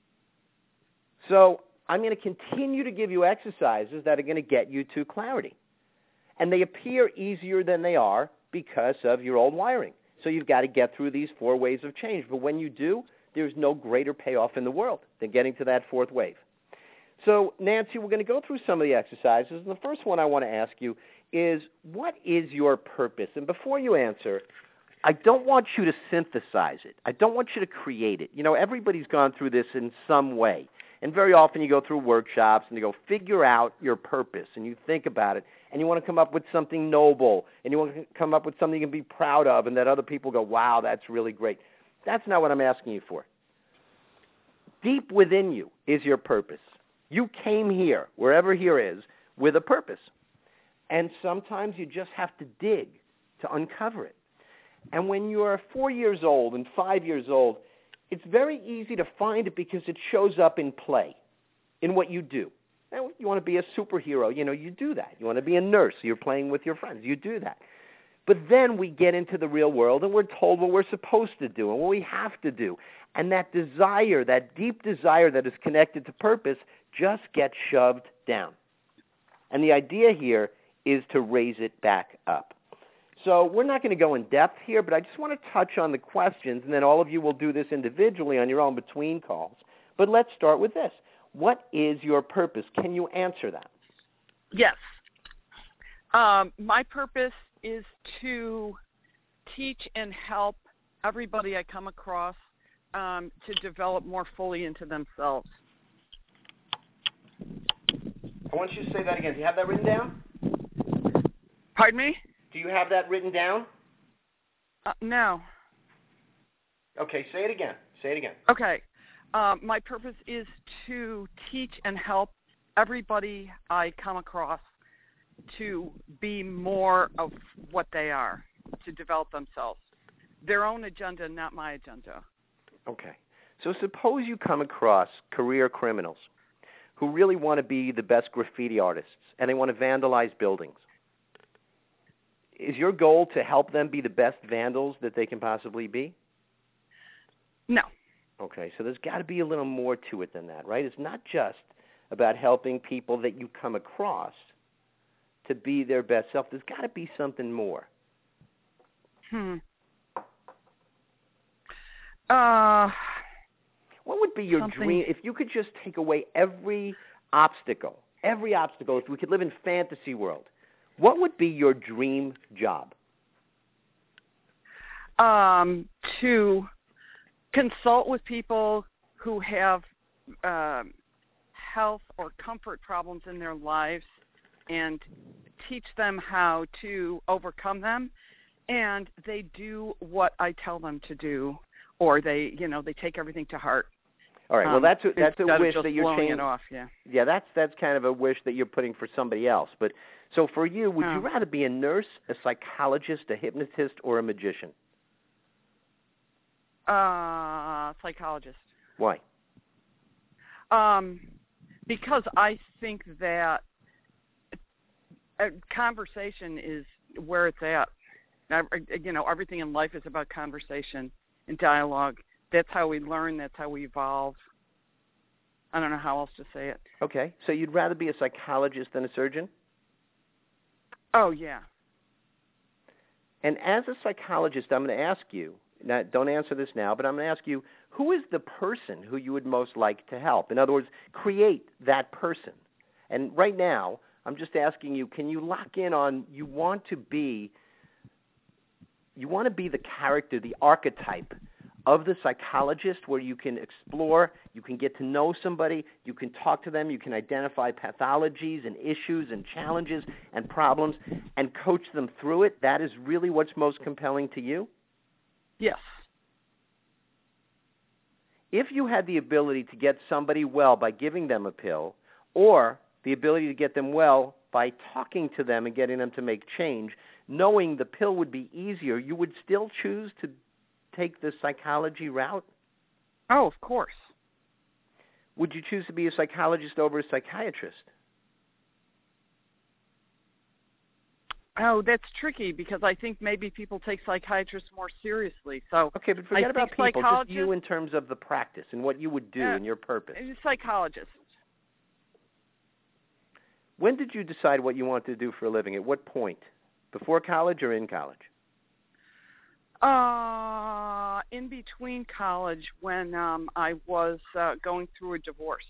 So I'm going to continue to give you exercises that are going to get you to clarity. And they appear easier than they are because of your old wiring. So you've got to get through these 4 waves of change. But when you do, there's no greater payoff in the world than getting to that 4th wave. So, Nancy, we're going to go through some of the exercises. And the first one I want to ask you is, what is your purpose? And before you answer, I don't want you to synthesize it. I don't want you to create it. You know, everybody's gone through this in some way. And very often you go through workshops and you go, figure out your purpose, and you think about it, and you want to come up with something noble, and you want to come up with something you can be proud of, and that other people go, wow, that's really great. That's not what I'm asking you for. Deep within you is your purpose. You came here, wherever here is, with a purpose. And sometimes you just have to dig to uncover it. And when you are 4 years old and 5 years old, it's very easy to find it because it shows up in play, in what you do. Now, you want to be a superhero, you do that. You want to be a nurse, you're playing with your friends, you do that. But then we get into the real world and we're told what we're supposed to do and what we have to do. And that desire, that deep desire that is connected to purpose, just gets shoved down. And the idea here is to raise it back up. So we're not going to go in depth here, but I just want to touch on the questions, and then all of you will do this individually on your own between calls. But let's start with this. What is your purpose? Can you answer that? Yes. My purpose is to teach and help everybody I come across to develop more fully into themselves. I want you to say that again. Do you have that written down? Pardon me? Do you have that written down? No. Okay, say it again. Okay. My purpose is to teach and help everybody I come across to be more of what they are, to develop themselves. Their own agenda, not my agenda. Okay. So suppose you come across career criminals who really want to be the best graffiti artists, and they want to vandalize buildings. Is your goal to help them be the best vandals that they can possibly be? No. Okay, so there's got to be a little more to it than that, right? It's not just about helping people that you come across to be their best self. There's got to be something more. What would be your dream if you could just take away every obstacle? If we could live in fantasy world, what would be your dream job? To consult with people who have health or comfort problems in their lives and teach them how to overcome them, and they do what I tell them to do, or they take everything to heart. All right. Well, that's a wish that you're changing it off. Yeah. Yeah, that's kind of a wish that you're putting for somebody else. But so for you, would you rather be a nurse, a psychologist, a hypnotist, or a magician? Psychologist. Why? Because I think that a conversation is where it's at. Everything in life is about conversation and dialogue. That's how we learn. That's how we evolve. I don't know how else to say it. Okay. So you'd rather be a psychologist than a surgeon? Oh, yeah. And as a psychologist, I'm going to ask you, now, don't answer this now, but I'm going to ask you, who is the person who you would most like to help? In other words, create that person. And right now, I'm just asking you, can you lock in on you want to be the character, the archetype of the psychologist, where you can explore, you can get to know somebody, you can talk to them, you can identify pathologies and issues and challenges and problems and coach them through it? That is really what's most compelling to you? Yes. If you had the ability to get somebody well by giving them a pill, or the ability to get them well by talking to them and getting them to make change, knowing the pill would be easier, you would still choose to take the psychology route? Oh, of course. Would you choose to be a psychologist over a psychiatrist? Oh, that's tricky because I think maybe people take psychiatrists more seriously. So okay, but forget about people, just you in terms of the practice and what you would do and your purpose. Psychologist. When did you decide what you wanted to do for a living? At what point? Before college or in college? In between college when I was going through a divorce.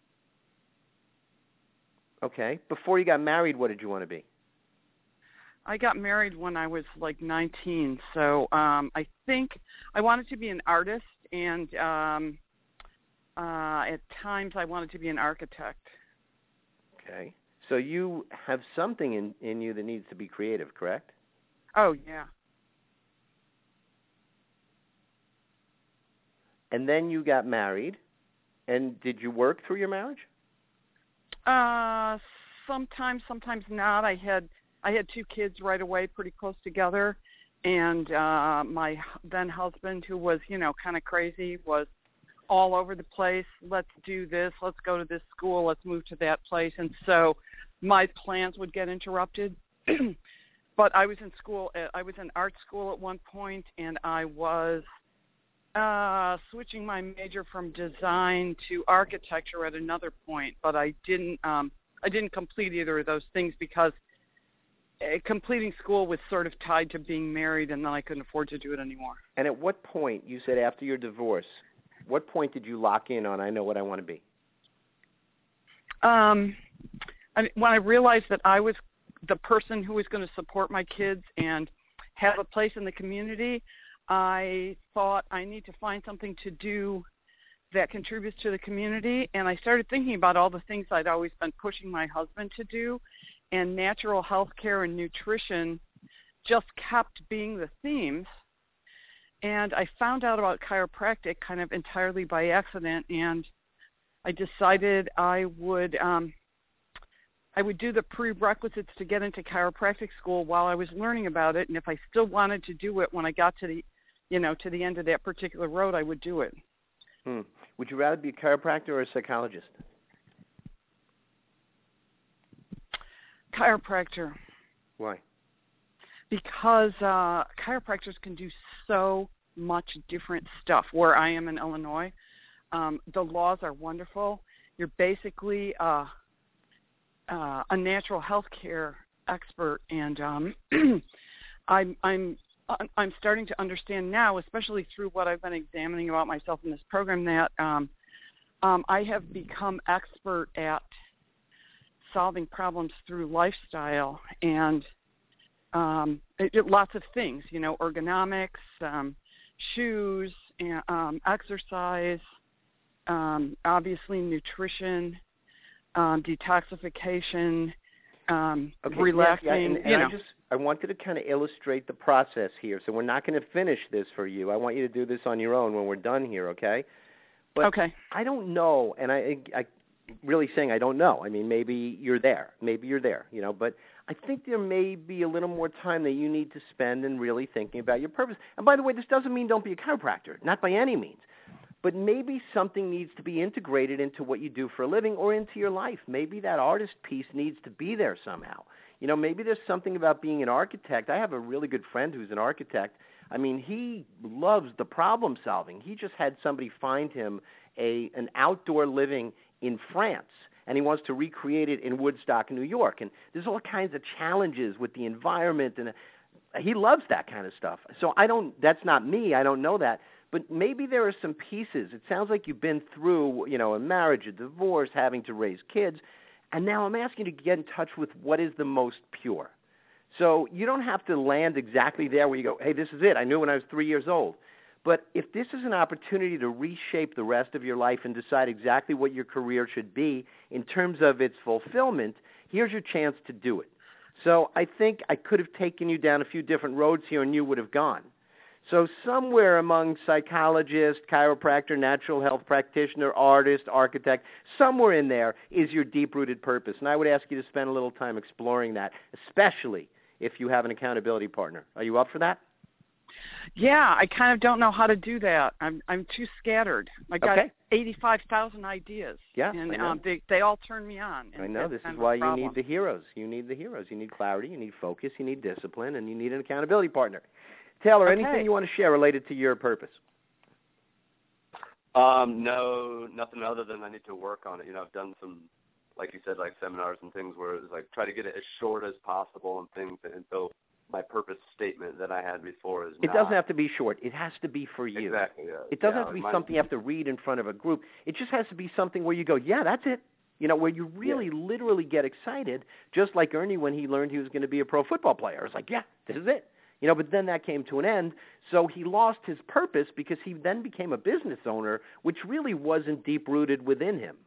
Okay. Before you got married, what did you want to be? I got married when I was like 19, so I think I wanted to be an artist, and at times I wanted to be an architect. Okay. So you have something in you that needs to be creative, correct? Oh, yeah. And then you got married, and did you work through your marriage? Sometimes not. I had 2 kids right away, pretty close together, and my then husband, who was, kind of crazy, was all over the place. Let's do this. Let's go to this school. Let's move to that place. And so my plans would get interrupted. But I was in school. I was in art school at one point, and I was switching my major from design to architecture at another point. But I didn't complete either of those things because completing school was sort of tied to being married, and then I couldn't afford to do it anymore. And at what point, you said after your divorce, what point did you lock in on, I know what I want to be? When I realized that I was the person who was going to support my kids and have a place in the community, I thought I need to find something to do that contributes to the community. And I started thinking about all the things I'd always been pushing my husband to do, and natural health care and nutrition just kept being the themes. And I found out about chiropractic kind of entirely by accident, and I decided I would do the prerequisites to get into chiropractic school while I was learning about it, and if I still wanted to do it when I got to the end of that particular road, I would do it. Would you rather be a chiropractor or a psychologist? Chiropractor. Why? Because chiropractors can do so much different stuff. Where I am in Illinois, the laws are wonderful. You're basically a natural health care expert, and I'm I'm starting to understand now, especially through what I've been examining about myself in this program, that I have become expert at solving problems through lifestyle and lots of things, ergonomics, shoes, exercise, obviously nutrition, detoxification, relaxing. I wanted to kind of illustrate the process here. So we're not going to finish this for you. I want you to do this on your own when we're done here, okay? But okay. I don't know, and I really saying I don't know. I mean, maybe you're there. But I think there may be a little more time that you need to spend in really thinking about your purpose. And by the way, this doesn't mean don't be a chiropractor, not by any means. But maybe something needs to be integrated into what you do for a living or into your life. Maybe that artist piece needs to be there somehow. Maybe there's something about being an architect. I have a really good friend who's an architect. I mean, he loves the problem solving. He just had somebody find him an outdoor living in France, and he wants to recreate it in Woodstock, New York. And there's all kinds of challenges with the environment, and he loves that kind of stuff. So that's not me. I don't know that. But maybe there are some pieces. It sounds like you've been through, a marriage, a divorce, having to raise kids. And now I'm asking you to get in touch with what is the most pure. So you don't have to land exactly there where you go, hey, this is it. I knew when I was 3 years old. But if this is an opportunity to reshape the rest of your life and decide exactly what your career should be in terms of its fulfillment, here's your chance to do it. So I think I could have taken you down a few different roads here and you would have gone. So somewhere among psychologist, chiropractor, natural health practitioner, artist, architect, somewhere in there is your deep-rooted purpose. And I would ask you to spend a little time exploring that, especially if you have an accountability partner. Are you up for that? Yeah, I kind of don't know how to do that. I'm too scattered. I got 85,000 ideas. Yeah, and I know. They all turn me on. I know. This is why you need the heroes. You need clarity, you need focus, you need discipline, and you need an accountability partner. Taylor, anything you want to share related to your purpose? No, nothing other than I need to work on it. I've done some, like you said, like seminars and things where it's like try to get it as short as possible and things. And so my purpose statement that I had before is It doesn't have to be short. It has to be for you. Exactly, yeah. It doesn't have to be something you have to read in front of a group. It just has to be something where you go, yeah, that's it. Where you really literally get excited, just like Ernie when he learned he was going to be a pro football player. It's like, yeah, this is it. But then that came to an end, so he lost his purpose because he then became a business owner, which really wasn't deep-rooted within him,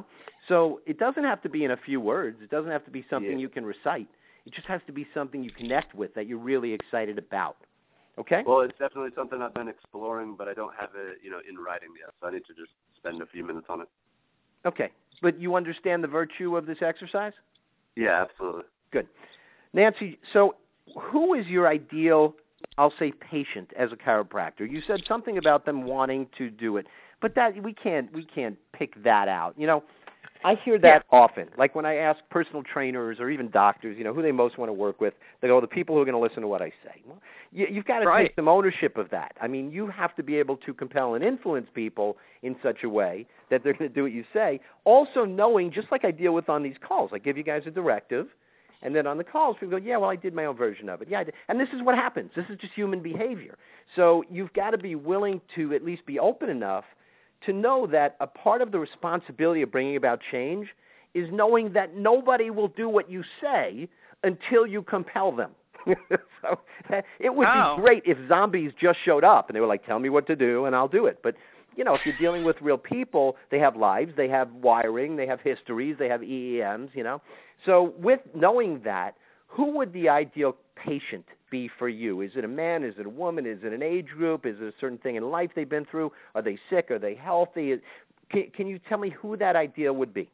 So it doesn't have to be in a few words. It doesn't have to be something you can recite. It just has to be something you connect with that you're really excited about, okay? Well, it's definitely something I've been exploring, but I don't have it, in writing yet, so I need to just spend a few minutes on it. Okay, but you understand the virtue of this exercise? Yeah, absolutely. Good. Nancy, so who is your ideal, I'll say, patient as a chiropractor? You said something about them wanting to do it, but that we can't pick that out. I hear that often. Like when I ask personal trainers or even doctors, who they most want to work with, they go, the people who are going to listen to what I say. Well, you've got to take some ownership of that. I mean, you have to be able to compel and influence people in such a way that they're going to do what you say. Also knowing, just like I deal with on these calls, I give you guys a directive. And then on the calls, people go, yeah, well, I did my own version of it. Yeah, I did. And this is what happens. This is just human behavior. So you've got to be willing to at least be open enough to know that a part of the responsibility of bringing about change is knowing that nobody will do what you say until you compel them. So it would be great if zombies just showed up and they were like, tell me what to do and I'll do it. But if you're dealing with real people, they have lives, they have wiring, they have histories, they have EEMs, So with knowing that, who would the ideal patient be for you? Is it a man? Is it a woman? Is it an age group? Is it a certain thing in life they've been through? Are they sick? Are they healthy? Can you tell me who that ideal would be?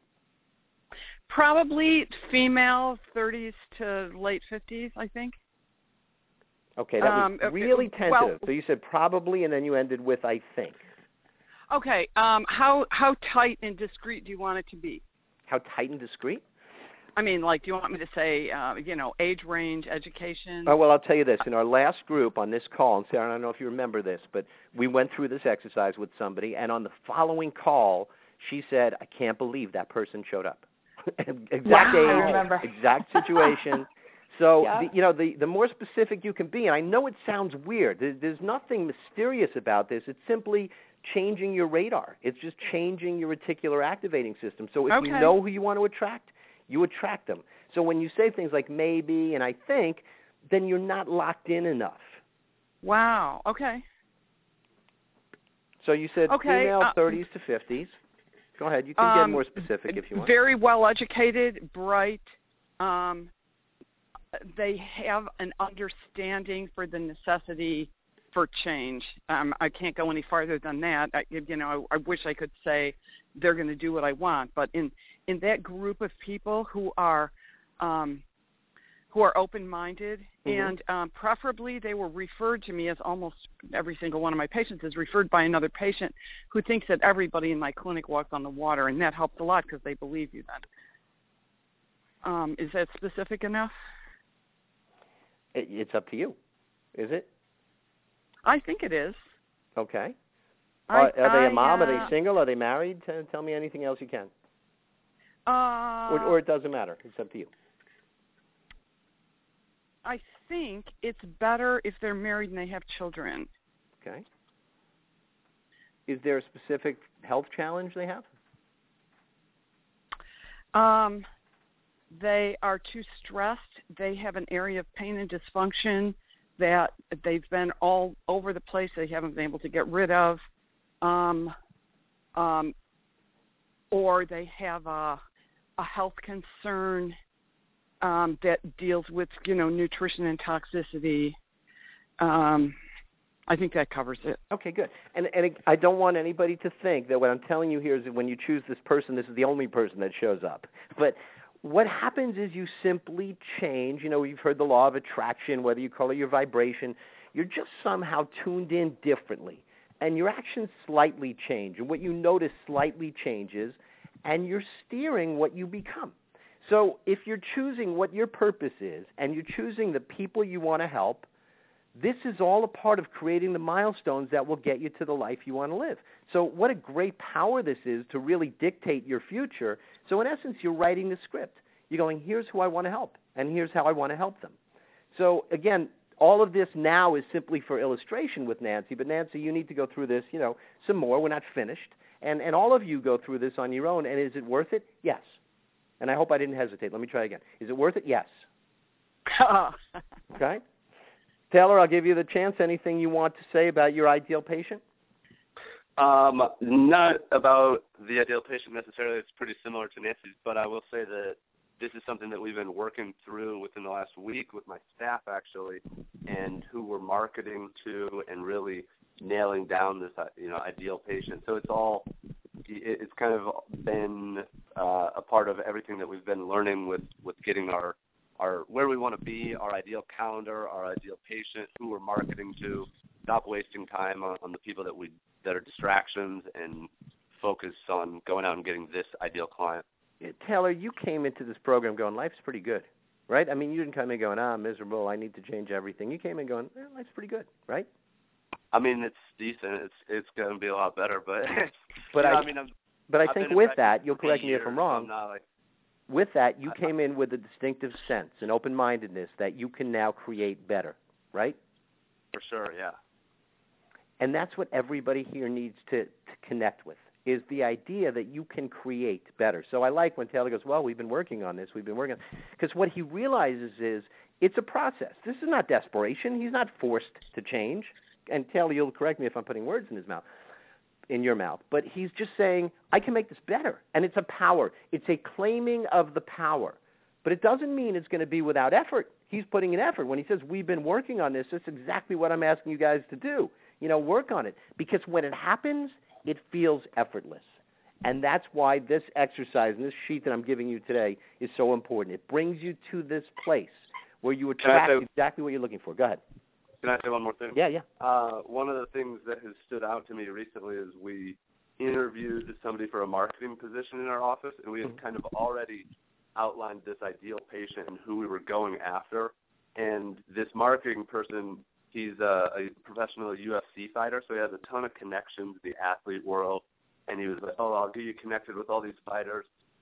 Probably female, 30s to late 50s, I think. Okay, that was really tentative. Well, so you said probably, and then you ended with I think. Okay, how tight and discreet do you want it to be? How tight and discreet? I mean, do you want me to say, age range, education? Oh, well, I'll tell you this. In our last group on this call, and Sarah, I don't know if you remember this, but we went through this exercise with somebody, and on the following call, she said, I can't believe that person showed up. Exact age, exact situation. So, the more specific you can be, and I know it sounds weird. There's nothing mysterious about this. It's simply changing your radar. It's just changing your reticular activating system. So if you know who you want to attract, you attract them. So when you say things like maybe and I think, then you're not locked in enough. Wow. Okay. So you said female 30s to 50s. Go ahead. You can get more specific if you want. Very well educated, bright. They have an understanding for the necessity for change. I can't go any farther than that. I wish I could say they're going to do what I want, but in that group of people who are open-minded, and preferably they were referred to me, as almost every single one of my patients is referred by another patient who thinks that everybody in my clinic walks on the water, and that helps a lot because they believe you then. Is that specific enough? It's up to you. Is it? I think it is. Okay. Are they a mom? Are they single? Are they married? Tell me anything else you can. Or it doesn't matter. It's up to you. I think it's better if they're married and they have children. Okay. Is there a specific health challenge they have? They are too stressed. They have an area of pain and dysfunction that they've been all over the place. They haven't been able to get rid of. Or they have a health concern that deals with, nutrition and toxicity. I think that covers it. Okay, good. And I don't want anybody to think that what I'm telling you here is that when you choose this person, this is the only person that shows up. But what happens is you simply change. You've heard the law of attraction, whether you call it your vibration. You're just somehow tuned in differently. And your actions slightly change. And what you notice slightly changes. And you're steering what you become. So if you're choosing what your purpose is and you're choosing the people you want to help, this is all a part of creating the milestones that will get you to the life you want to live. So what a great power this is to really dictate your future. So in essence, you're writing the script. You're going, here's who I want to help, and here's how I want to help them. So again, all of this now is simply for illustration with Nancy, but Nancy, you need to go through this, some more. We're not finished. And all of you go through this on your own, and is it worth it? Yes. And I hope I didn't hesitate. Let me try again. Is it worth it? Yes. Okay. Taylor, I'll give you the chance. Anything you want to say about your ideal patient? Not about the ideal patient necessarily. It's pretty similar to Nancy's, but I will say that this is something that we've been working through within the last week with my staff, actually, and who we're marketing to and really nailing down this, ideal patient. So it's kind of been a part of everything that we've been learning with getting our where we want to be, our ideal calendar, our ideal patient, who we're marketing to. Stop wasting time on the people that are distractions and focus on going out and getting this ideal client. Yeah, Taylor, you came into this program going, life's pretty good, right? I mean, you didn't come in going, I'm miserable, I need to change everything. You came in going, life's pretty good, right? I mean, it's decent. It's going to be a lot better, but I think with that, you'll correct me if I'm wrong. With that, you came in with a distinctive sense, an open-mindedness that you can now create better, right? For sure, yeah. And that's what everybody here needs to connect with, is the idea that you can create better. So I like when Taylor goes, well, we've been working on this, because what he realizes is it's a process. This is not desperation. He's not forced to change. And Taylor, you'll correct me if I'm putting words in your mouth, but he's just saying, I can make this better. And it's a power. It's a claiming of the power. But it doesn't mean it's going to be without effort. He's putting in effort. When he says, we've been working on this, that's exactly what I'm asking you guys to do. Work on it. Because when it happens, it feels effortless. And that's why this exercise and this sheet that I'm giving you today is so important. It brings you to this place where you attract exactly what you're looking for. Go ahead. Can I say one more thing? Yeah. One of the things that has stood out to me recently is we interviewed somebody for a marketing position in our office, and we had kind of already outlined this ideal patient and who we were going after. And this marketing person, he's a professional UFC fighter, so he has a ton of connections in the athlete world. And he was like, I'll get you connected with all these fighters.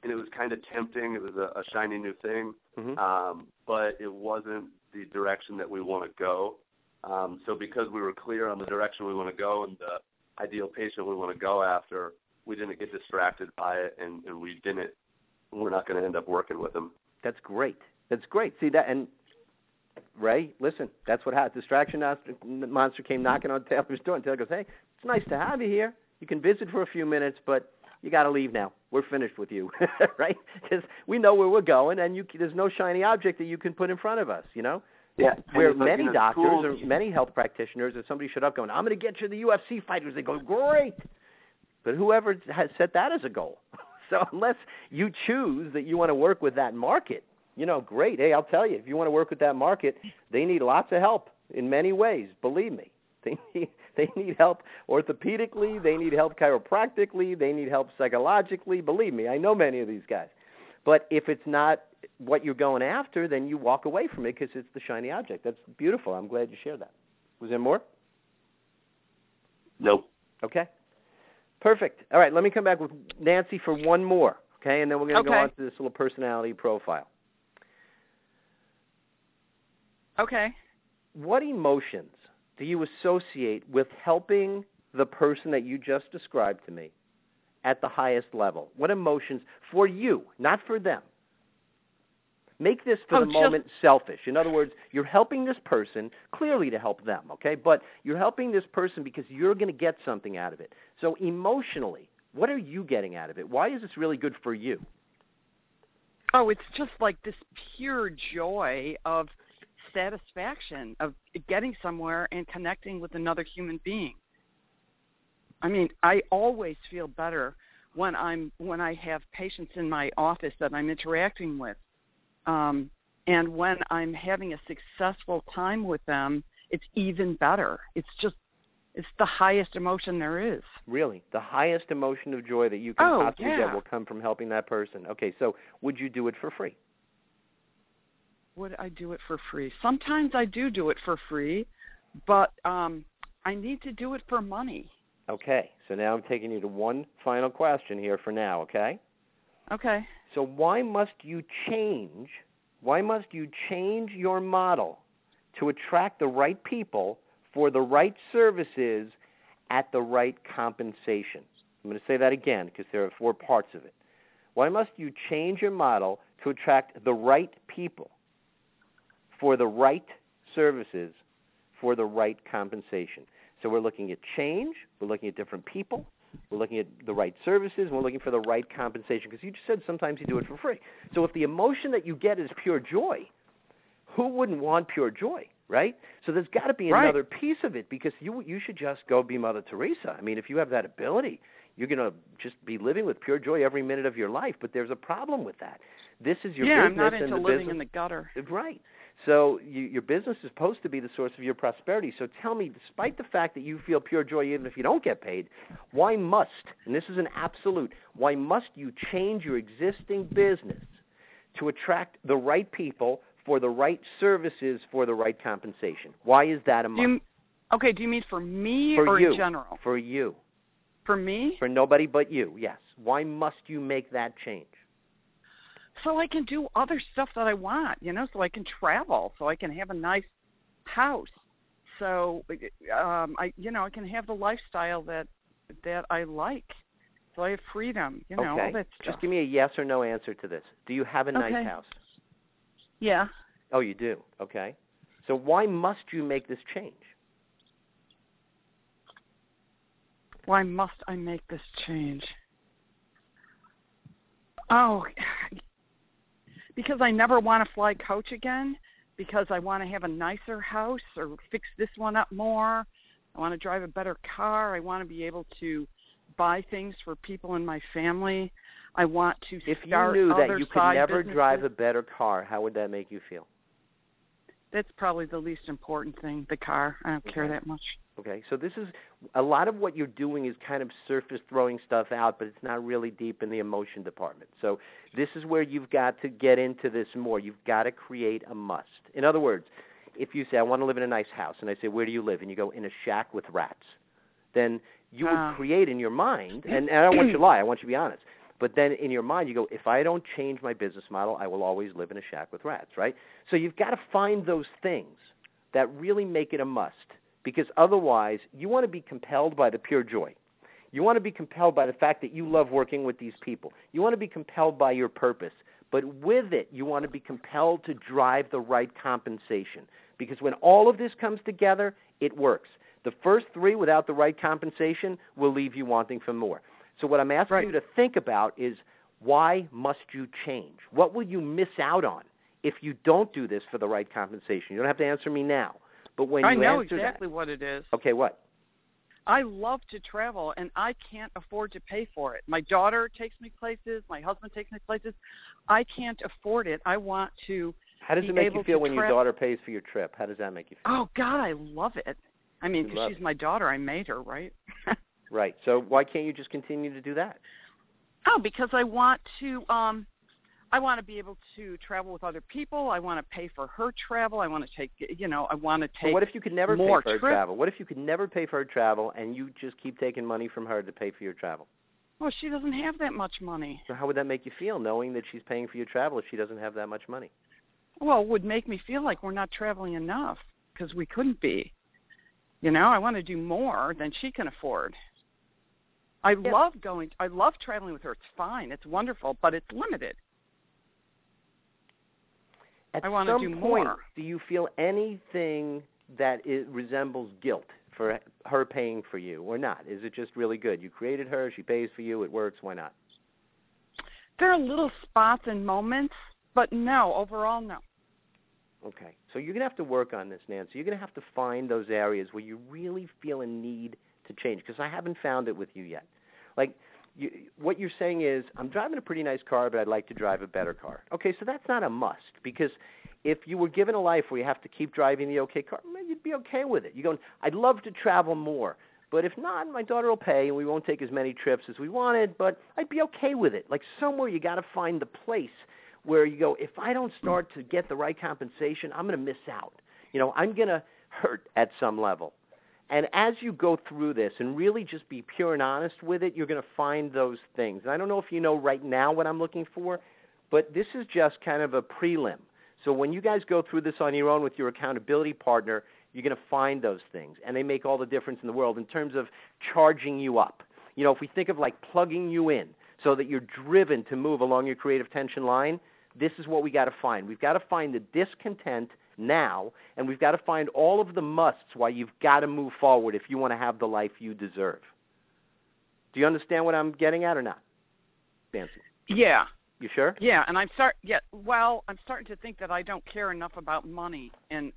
and it was kind of tempting. It was a shiny new thing, but it wasn't the direction that we want to go. So because we were clear on the direction we want to go and the ideal patient we want to go after, we didn't get distracted by it, and we're not going to end up working with them. That's great. That's great. See that, and Ray, listen, that's what happened. Distraction monster came knocking on Taylor's door, and Taylor goes, "Hey, it's nice to have you here. You can visit for a few minutes, but you got to leave now. We're finished with you," right? Because we know where we're going, and there's no shiny object that you can put in front of us, you know? Yeah. Where many doctors or many health practitioners, if somebody showed up going, "I'm going to get you the UFC fighters," they go, "Great." But whoever has set that as a goal. So unless you choose that you want to work with that market, you know, great. Hey, I'll tell you, if you want to work with that market, they need lots of help in many ways. Believe me, they need help orthopedically, they need help chiropractically, they need help psychologically. Believe me, I know many of these guys. But if it's not what you're going after, then you walk away from it because it's the shiny object. That's beautiful. I'm glad you shared that. Was there more? Nope. Okay. Perfect. All right, let me come back with Nancy for one more, okay? And then we're going to go on to this little personality profile. Okay. What emotions do you associate with helping the person that you just described to me at the highest level? What emotions for you, not for them? Make this for the moment selfish. In other words, you're helping this person clearly to help them, okay? But you're helping this person because you're going to get something out of it. So emotionally, what are you getting out of it? Why is this really good for you? Oh, it's just like this pure joy of satisfaction of getting somewhere and connecting with another human being. I mean, I always feel better when I have patients in my office that I'm interacting with. And when I'm having a successful time with them, it's even better. It's the highest emotion there is. Really? The highest emotion of joy that you can possibly get will come from helping that person. Okay, so would you do it for free? Would I do it for free? Sometimes I do it for free, but I need to do it for money. Okay, so now I'm taking you to one final question here for now, okay? Okay. So why must you change your model to attract the right people for the right services at the right compensation? I'm going to say that again because there are 4 parts of it. Why must you change your model to attract the right people for the right services for the right compensation? So we're looking at change, we're looking at different people, we're looking at the right services, and we're looking for the right compensation, because you just said sometimes you do it for free. So if the emotion that you get is pure joy, who wouldn't want pure joy, right? So there's got to be another piece of it, because you should just go be Mother Teresa. I mean, if you have that ability, you're going to just be living with pure joy every minute of your life, but there's a problem with that. This is your business. Yeah, I'm not into living business in the gutter. Right. So your business is supposed to be the source of your prosperity. So tell me, despite the fact that you feel pure joy even if you don't get paid, why must, and this is an absolute, why must you change your existing business to attract the right people for the right services for the right compensation? Why is that a must? Do you mean for me or in general? For you. For me? For nobody but you, yes. Why must you make that change? So I can do other stuff that I want, so I can travel, so I can have a nice house. So, I can have the lifestyle that I like. So I have freedom, all that stuff. Just give me a yes or no answer to this. Do you have a nice house? Yeah. Oh, you do? Okay. So why must you make this change? Why must I make this change? Oh, because I never want to fly coach again, because I want to have a nicer house or fix this one up more. I want to drive a better car. I want to be able to buy things for people in my family. I want to start If you knew that you could never businesses. drive a better car, how would that make you feel? That's probably the least important thing, the car. I don't care that much. Okay, so this is a lot of what you're doing is kind of surface throwing stuff out, but it's not really deep in the emotion department. So this is where you've got to get into this more. You've got to create a must. In other words, if you say, I want to live in a nice house, and I say, where do you live? And you go, in a shack with rats. Then you would create in your mind, and I don't want you to lie, I want you to be honest, But then in your mind, you go, if I don't change my business model, I will always live in a shack with rats, right? So you've got to find those things that really make it a must, because otherwise you want to be compelled by the pure joy. You want to be compelled by the fact that you love working with these people. You want to be compelled by your purpose. But with it, you want to be compelled to drive the right compensation, because when all of this comes together, it works. The first three without the right compensation will leave you wanting for more. So what I'm asking you to think about is, why must you change? What will you miss out on if you don't do this for the right compensation? You don't have to answer me now. But when I you know answer exactly that, what it is. Okay, what? I love to travel, and I can't afford to pay for it. My daughter takes me places. My husband takes me places. I can't afford it. I want to. How does it make you feel when your daughter pays for your trip? How does that make you feel? Oh, God, I love it. I mean, because she's my daughter. I made her, right? Right. So why can't you just continue to do that? Oh, because I want to. I want to be able to travel with other people. I want to pay for her travel. I want to take. I want to take. But what if you could never pay more for her travel? What if you could never pay for her travel and you just keep taking money from her to pay for your travel? Well, she doesn't have that much money. So how would that make you feel, knowing that she's paying for your travel if she doesn't have that much money? Well, it would make me feel like we're not traveling enough, because we couldn't be. I want to do more than she can afford. I love traveling with her. It's fine. It's wonderful, but it's limited. At I want to do some point, more. do you feel anything that resembles guilt for her paying for you or not? Is it just really good? You created her. She pays for you. It works. Why not? There are little spots and moments, but no, overall, no. Okay. So you're going to have to work on this, Nancy. You're going to have to find those areas where you really feel a need to change, because I haven't found it with you yet. Like, what you're saying is, I'm driving a pretty nice car, but I'd like to drive a better car. Okay, so that's not a must, because if you were given a life where you have to keep driving the okay car, you'd be okay with it. You're going, I'd love to travel more, but if not, my daughter will pay, and we won't take as many trips as we wanted, but I'd be okay with it. Like, somewhere you got to find the place where you go, if I don't start to get the right compensation, I'm going to miss out. I'm going to hurt at some level. And as you go through this and really just be pure and honest with it, you're going to find those things. And I don't know if you know right now what I'm looking for, but this is just kind of a prelim. So when you guys go through this on your own with your accountability partner, you're going to find those things. And they make all the difference in the world in terms of charging you up. If we think of like plugging you in so that you're driven to move along your creative tension line, this is what we got to find. We've got to find the discontent now, and we've got to find all of the musts why you've got to move forward if you want to have the life you deserve. Do you understand what I'm getting at or not, Nancy? Yeah. You sure? Yeah, and I'm starting to think that I don't care enough about money, and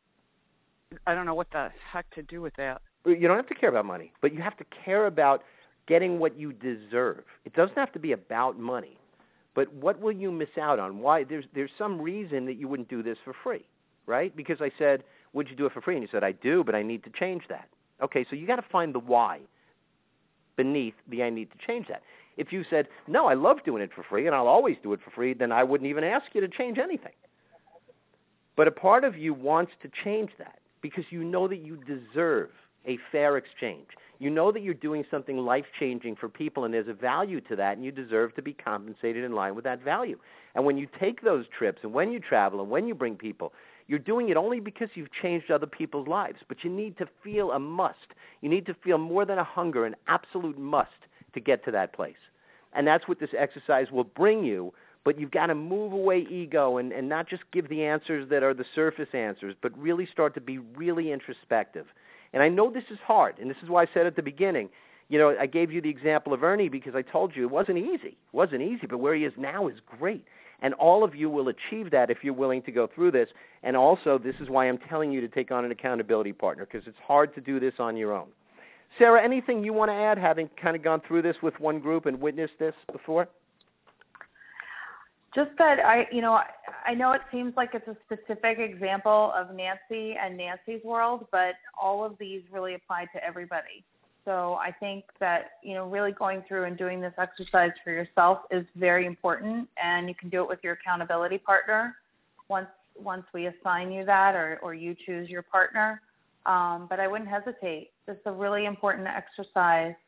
I don't know what the heck to do with that. You don't have to care about money, but you have to care about getting what you deserve. It doesn't have to be about money, but what will you miss out on? Why? There's some reason that you wouldn't do this for free, right? Because I said, would you do it for free? And you said, I do, but I need to change that. Okay, so you got to find the why beneath the I need to change that. If you said, no, I love doing it for free, and I'll always do it for free, then I wouldn't even ask you to change anything. But a part of you wants to change that because you know that you deserve a fair exchange. You know that you're doing something life-changing for people, and there's a value to that, and you deserve to be compensated in line with that value. And when you take those trips, and when you travel, and when you bring people, you're doing it only because you've changed other people's lives. But you need to feel a must. You need to feel more than a hunger, an absolute must to get to that place. And that's what this exercise will bring you, but you've got to move away ego and not just give the answers that are the surface answers, but really start to be really introspective. And I know this is hard, and this is why I said at the beginning, I gave you the example of Ernie because I told you it wasn't easy. It wasn't easy, but where he is now is great. And all of you will achieve that if you're willing to go through this. And also, this is why I'm telling you to take on an accountability partner, because it's hard to do this on your own. Sarah, anything you want to add, having kind of gone through this with one group and witnessed this before? Just that I know it seems like it's a specific example of Nancy and Nancy's world, but all of these really apply to everybody. So I think that, really going through and doing this exercise for yourself is very important, and you can do it with your accountability partner once we assign you that or you choose your partner. But I wouldn't hesitate. It's a really important exercise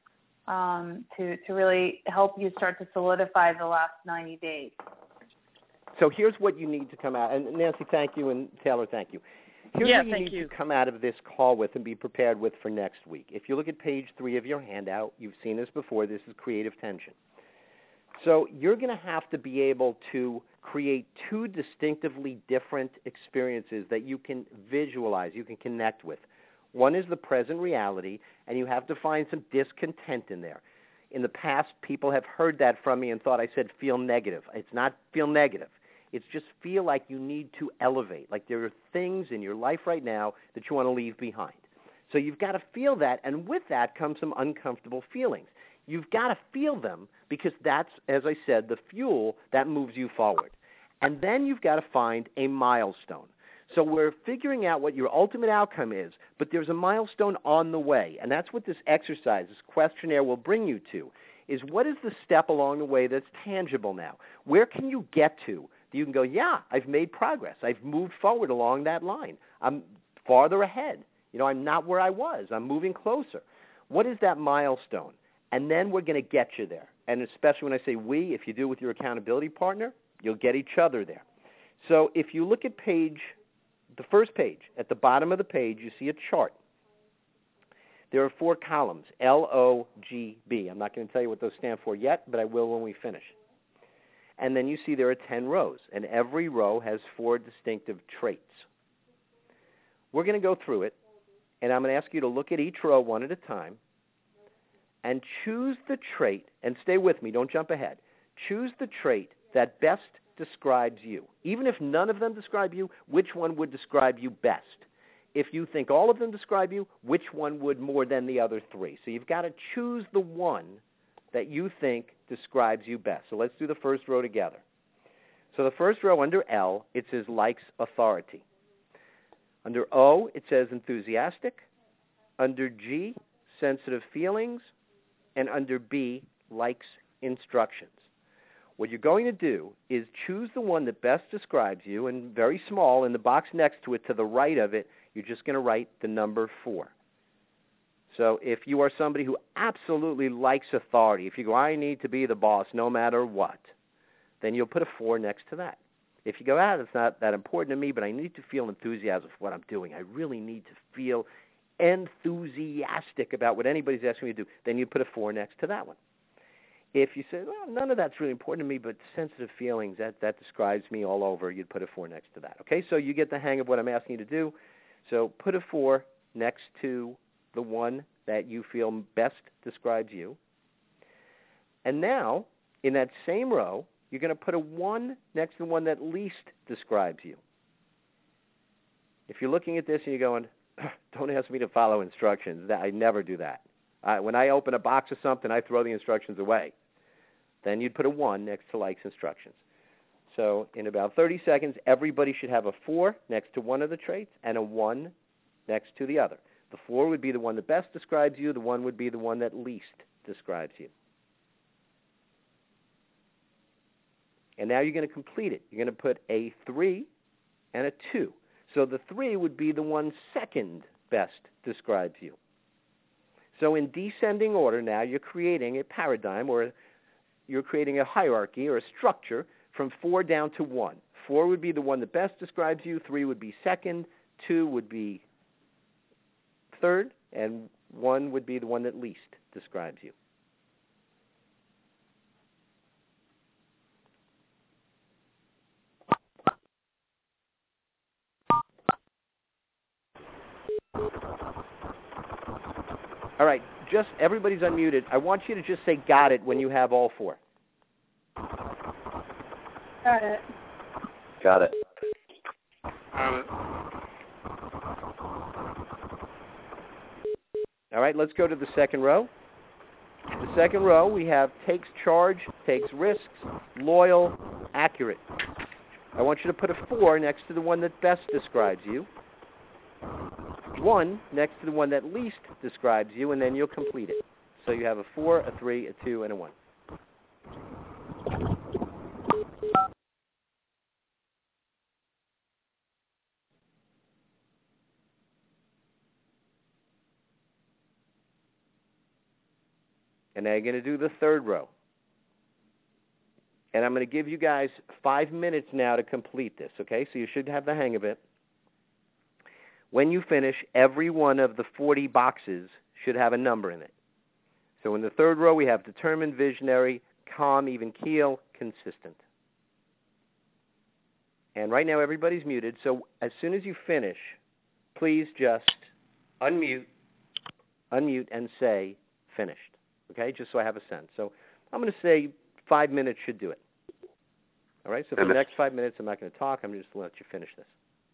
to really help you start to solidify the last 90 days. So here's what you need to come out. And Nancy, thank you, and Taylor, thank you. Here's what you need to come out of this call with and be prepared with for next week. If you look at page 3 of your handout, you've seen this before. This is creative tension. So you're going to have to be able to create 2 distinctively different experiences that you can visualize, you can connect with. One is the present reality, and you have to find some discontent in there. In the past, people have heard that from me and thought I said feel negative. It's not feel negative. It's just feel like you need to elevate, like there are things in your life right now that you want to leave behind. So you've got to feel that, and with that comes some uncomfortable feelings. You've got to feel them because that's, as I said, the fuel that moves you forward. And then you've got to find a milestone. So we're figuring out what your ultimate outcome is, but there's a milestone on the way, and that's what this exercise, this questionnaire will bring you to, is what is the step along the way that's tangible now? Where can you get to? You can go, yeah, I've made progress. I've moved forward along that line. I'm farther ahead. I'm not where I was. I'm moving closer. What is that milestone? And then we're going to get you there. And especially when I say we, if you do it with your accountability partner, you'll get each other there. So if you look at the first page, at the bottom of the page, you see a chart. There are 4 columns, LOGB. I'm not going to tell you what those stand for yet, but I will when we finish. And then you see there are 10 rows, and every row has 4 distinctive traits. We're going to go through it, and I'm going to ask you to look at each row one at a time and choose the trait, and stay with me, don't jump ahead. Choose the trait that best describes you. Even if none of them describe you, which one would describe you best? If you think all of them describe you, which one would more than the other 3? So you've got to choose the one that you think describes you best. So let's do the first row together. So the first row under L, it says likes authority. Under O, it says enthusiastic. Under G, sensitive feelings. And under B, likes instructions. What you're going to do is choose the one that best describes you, and very small, in the box next to it, to the right of it, you're just going to write the number 4. So if you are somebody who absolutely likes authority, if you go, I need to be the boss no matter what, then you'll put a 4 next to that. If you go, it's not that important to me, but I need to feel enthusiasm for what I'm doing. I really need to feel enthusiastic about what anybody's asking me to do, then you put a 4 next to that one. If you say, well, none of that's really important to me, but sensitive feelings, that describes me all over, you'd put a 4 next to that. Okay, so you get the hang of what I'm asking you to do. So put a 4 next to the one that you feel best describes you. And now, in that same row, you're going to put a 1 next to the one that least describes you. If you're looking at this and you're going, don't ask me to follow instructions. I never do that. When I open a box of something, I throw the instructions away. Then you'd put a 1 next to likes instructions. So in about 30 seconds, everybody should have a 4 next to one of the traits and a 1 next to the other. The 4 would be the one that best describes you. The 1 would be the one that least describes you. And now you're going to complete it. You're going to put a 3 and a 2. So the 3 would be the one second best describes you. So in descending order now, you're creating a paradigm, or you're creating a hierarchy or a structure from 4 down to 1. 4 would be the one that best describes you. 3 would be second. 2 would be third. And 1 would be the one that least describes you. All right, just everybody's unmuted. I want you to just say got it when you have all 4. Got it. Got it. All right, let's go to the second row. The second row, we have takes charge, takes risks, loyal, accurate. I want you to put a 4 next to the one that best describes you, 1 next to the one that least describes you, and then you'll complete it. So you have a 4, a 3, a 2, and a 1. And now you're going to do the third row. And I'm going to give you guys 5 minutes now to complete this, okay? So you should have the hang of it. When you finish, every one of the 40 boxes should have a number in it. So in the third row, we have determined, visionary, calm, even keel, consistent. And right now, everybody's muted. So as soon as you finish, please just unmute, and say finished, okay? Just so I have a sense. So I'm going to say 5 minutes should do it. All right? So for the next 5 minutes, I'm not going to talk. I'm just going to let you finish this.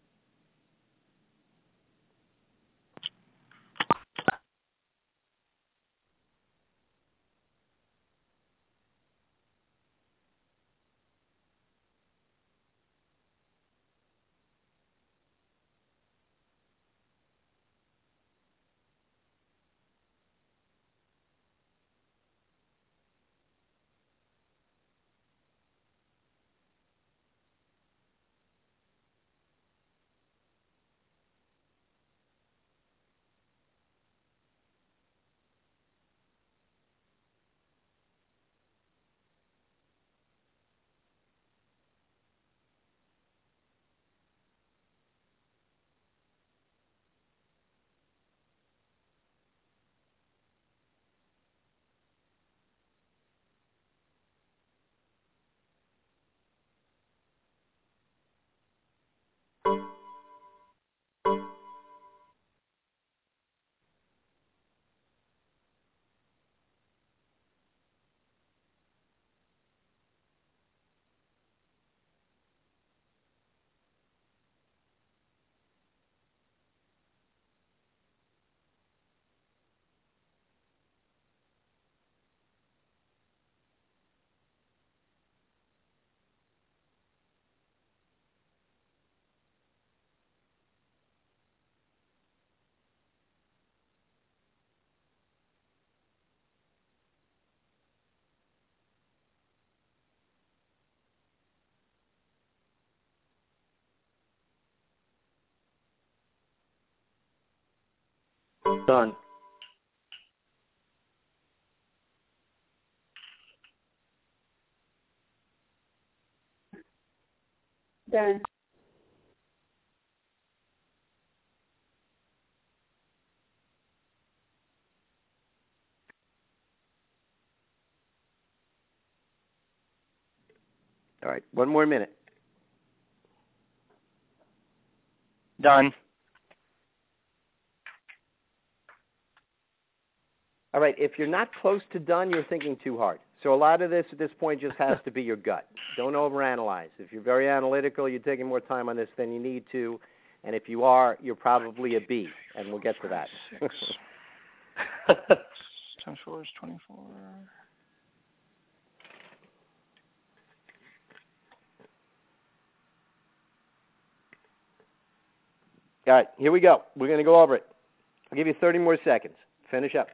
Done. Done. All right, 1 more minute. Done. All right, if you're not close to done, you're thinking too hard. So a lot of this at this point just has to be your gut. Don't overanalyze. If you're very analytical, you're taking more time on this than you need to. And if you are, you're probably a B, and we'll get to that. 10 4 is 24. All right, here we go. We're going to go over it. I'll give you 30 more seconds. Finish up.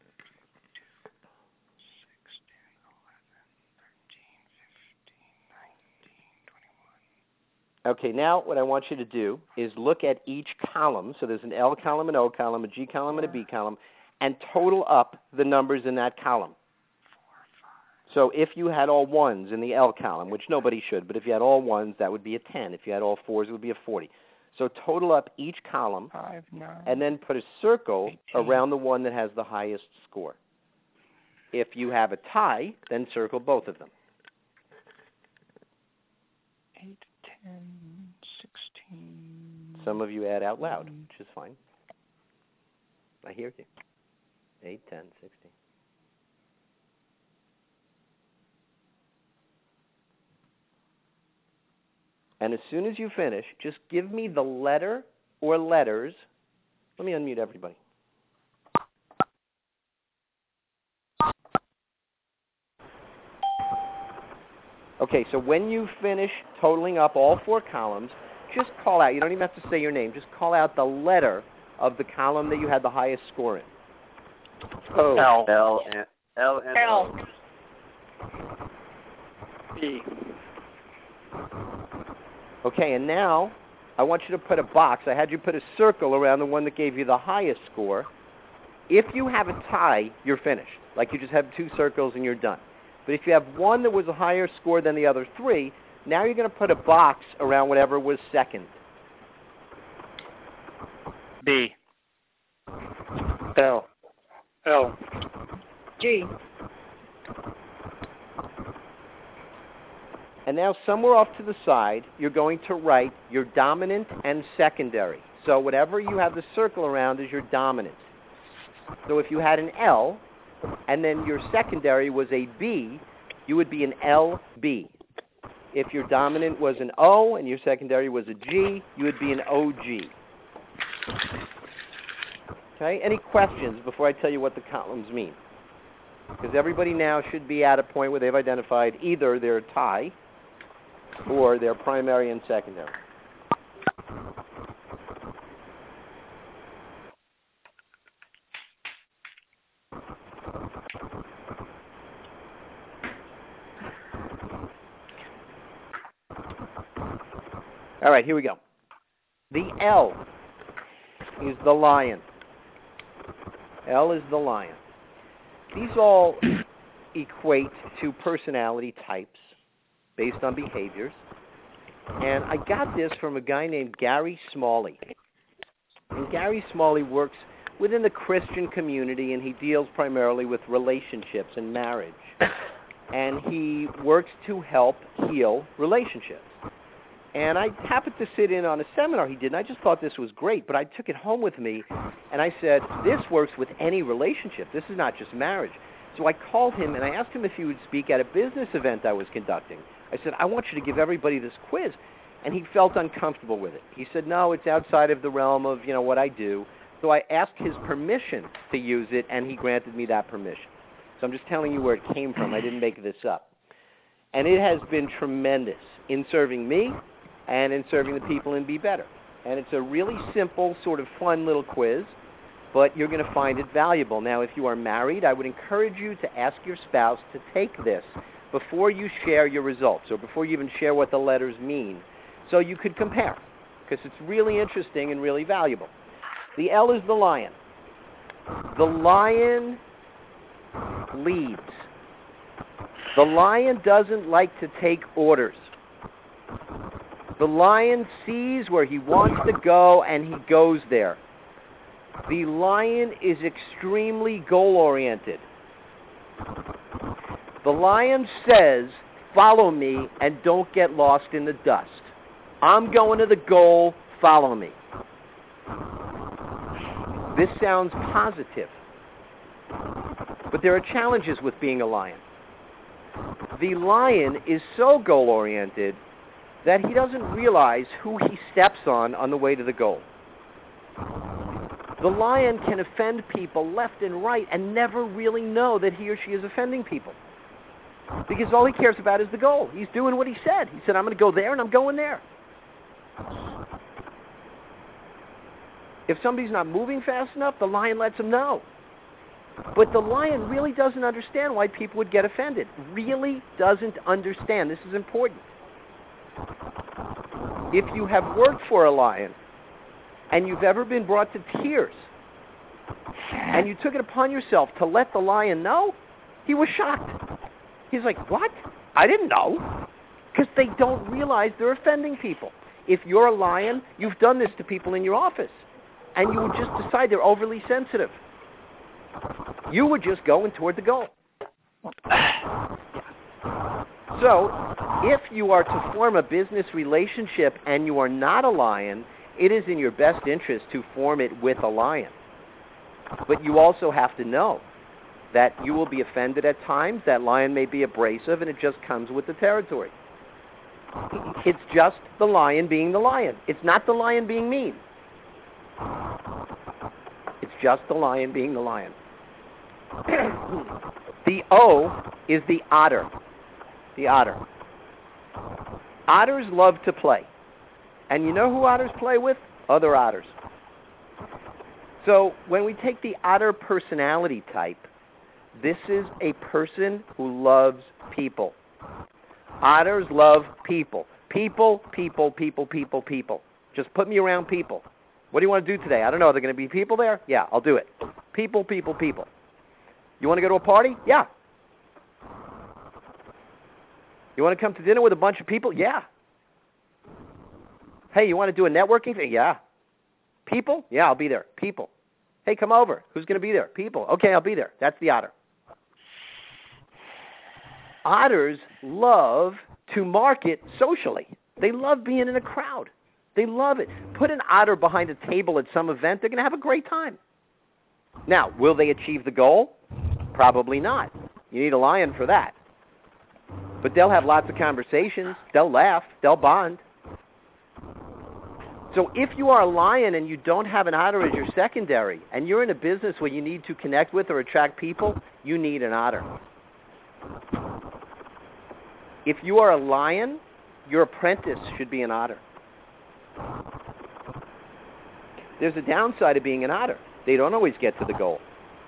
6, 10, 11, 13, 15, 19, 21. Okay, now what I want you to do is look at each column. So there's an L column, an O column, a G column, and a B column, and total up the numbers in that column. 4, 5. So if you had all ones in the L column, which nobody should, but if you had all ones, that would be a 10. If you had all fours, it would be a 40. So total up each column, 5, 9, and then put a circle 18. around the one that has the highest score. If you have a tie, then circle both of them. 8, 10, 16. Some of you add out loud, which is fine. I hear you. 8, 10, 16. And as soon as you finish, just give me the letter or letters. Let me unmute everybody. Okay, so when you finish totaling up all 4 columns, just call out. You don't even have to say your name. Just call out the letter of the column that you had the highest score in. O. L and O. B. Okay, and now I want you to put a box. I had you put a circle around the one that gave you the highest score. If you have a tie, you're finished. Like you just have 2 circles and you're done. But if you have one that was a higher score than the other 3, now you're going to put a box around whatever was second. B. L. L. G. And now somewhere off to the side, you're going to write your dominant and secondary. So whatever you have the circle around is your dominant. So if you had an L, and then your secondary was a B, you would be an LB. If your dominant was an O and your secondary was a G, you would be an OG. Okay? Any questions before I tell you what the columns mean? Because everybody now should be at a point where they've identified either their tie or their primary and secondary. All right, here we go. The L is the lion. L is the lion. These all equate to personality types based on behaviors. And I got this from a guy named Gary Smalley. And Gary Smalley works within the Christian community, and he deals primarily with relationships and marriage. And he works to help heal relationships. And I happened to sit in on a seminar he did, and I just thought this was great, but I took it home with me, and I said, this works with any relationship. This is not just marriage. So I called him, and I asked him if he would speak at a business event I was conducting. I said, I want you to give everybody this quiz. And he felt uncomfortable with it. He said, no, it's outside of the realm of, what I do. So I asked his permission to use it, and he granted me that permission. So I'm just telling you where it came from. I didn't make this up. And it has been tremendous in serving me and in serving the people in Be Better. And it's a really simple, sort of fun little quiz, but you're going to find it valuable. Now, if you are married, I would encourage you to ask your spouse to take this before you share your results, or before you even share what the letters mean, so you could compare, because it's really interesting and really valuable. The L is the lion. The lion leads. The lion doesn't like to take orders. The lion sees where he wants to go, and he goes there. The lion is extremely goal-oriented. The lion says, follow me and don't get lost in the dust. I'm going to the goal, follow me. This sounds positive, but there are challenges with being a lion. The lion is so goal-oriented that he doesn't realize who he steps on the way to the goal. The lion can offend people left and right and never really know that he or she is offending people, because all he cares about is the goal. He's doing what he said. He said, I'm going to go there, and I'm going there. If somebody's not moving fast enough, the lion lets him know. But the lion really doesn't understand why people would get offended. Really doesn't understand. This is important. If you have worked for a lion and you've ever been brought to tears and you took it upon yourself to let the lion know, he was shocked. He's like, what? I didn't know. Because they don't realize they're offending people. If you're a lion, you've done this to people in your office, and you would just decide they're overly sensitive. You were just going toward the goal. So, if you are to form a business relationship and you are not a lion, it is in your best interest to form it with a lion. But you also have to know that you will be offended at times. That lion may be abrasive, and it just comes with the territory. It's just the lion being the lion. It's not the lion being mean. It's just the lion being the lion. The O is the otter. The otter. Otters love to play. And you know who otters play with? Other otters. So when we take the otter personality type, this is a person who loves people. Otters love people. People, people, people, people, people. Just put me around people. What do you want to do today? I don't know. Are there going to be people there? Yeah, I'll do it. People, people, people. You want to go to a party? Yeah. You want to come to dinner with a bunch of people? Yeah. Hey, you want to do a networking thing? Yeah. People? Yeah, I'll be there. People. Hey, come over. Who's going to be there? People. Okay, I'll be there. That's the otter. Otters love to market socially. They love being in a crowd. They love it. Put an otter behind a table at some event, they're going to have a great time. Now, will they achieve the goal? Probably not. You need a lion for that. But they'll have lots of conversations. They'll laugh. They'll bond. So if you are a lion and you don't have an otter as your secondary, and you're in a business where you need to connect with or attract people, you need an otter. If you are a lion, your apprentice should be an otter. There's a downside of being an otter. They don't always get to the goal.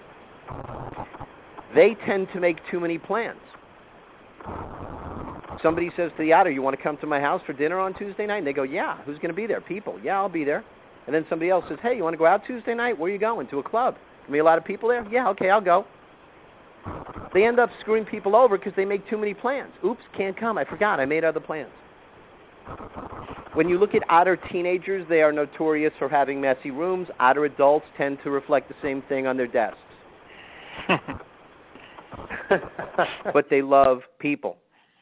They tend to make too many plans. Somebody says to the otter, you want to come to my house for dinner on Tuesday night? And they go, yeah. Who's going to be there? People. Yeah, I'll be there. And then somebody else says, hey, you want to go out Tuesday night? Where are you going? To a club. Going to be a lot of people there? Yeah, okay, I'll go. They end up screwing people over because they make too many plans. Oops, can't come. I forgot. I made other plans. When you look at otter teenagers, they are notorious for having messy rooms. Otter adults tend to reflect the same thing on their desks. But they love people.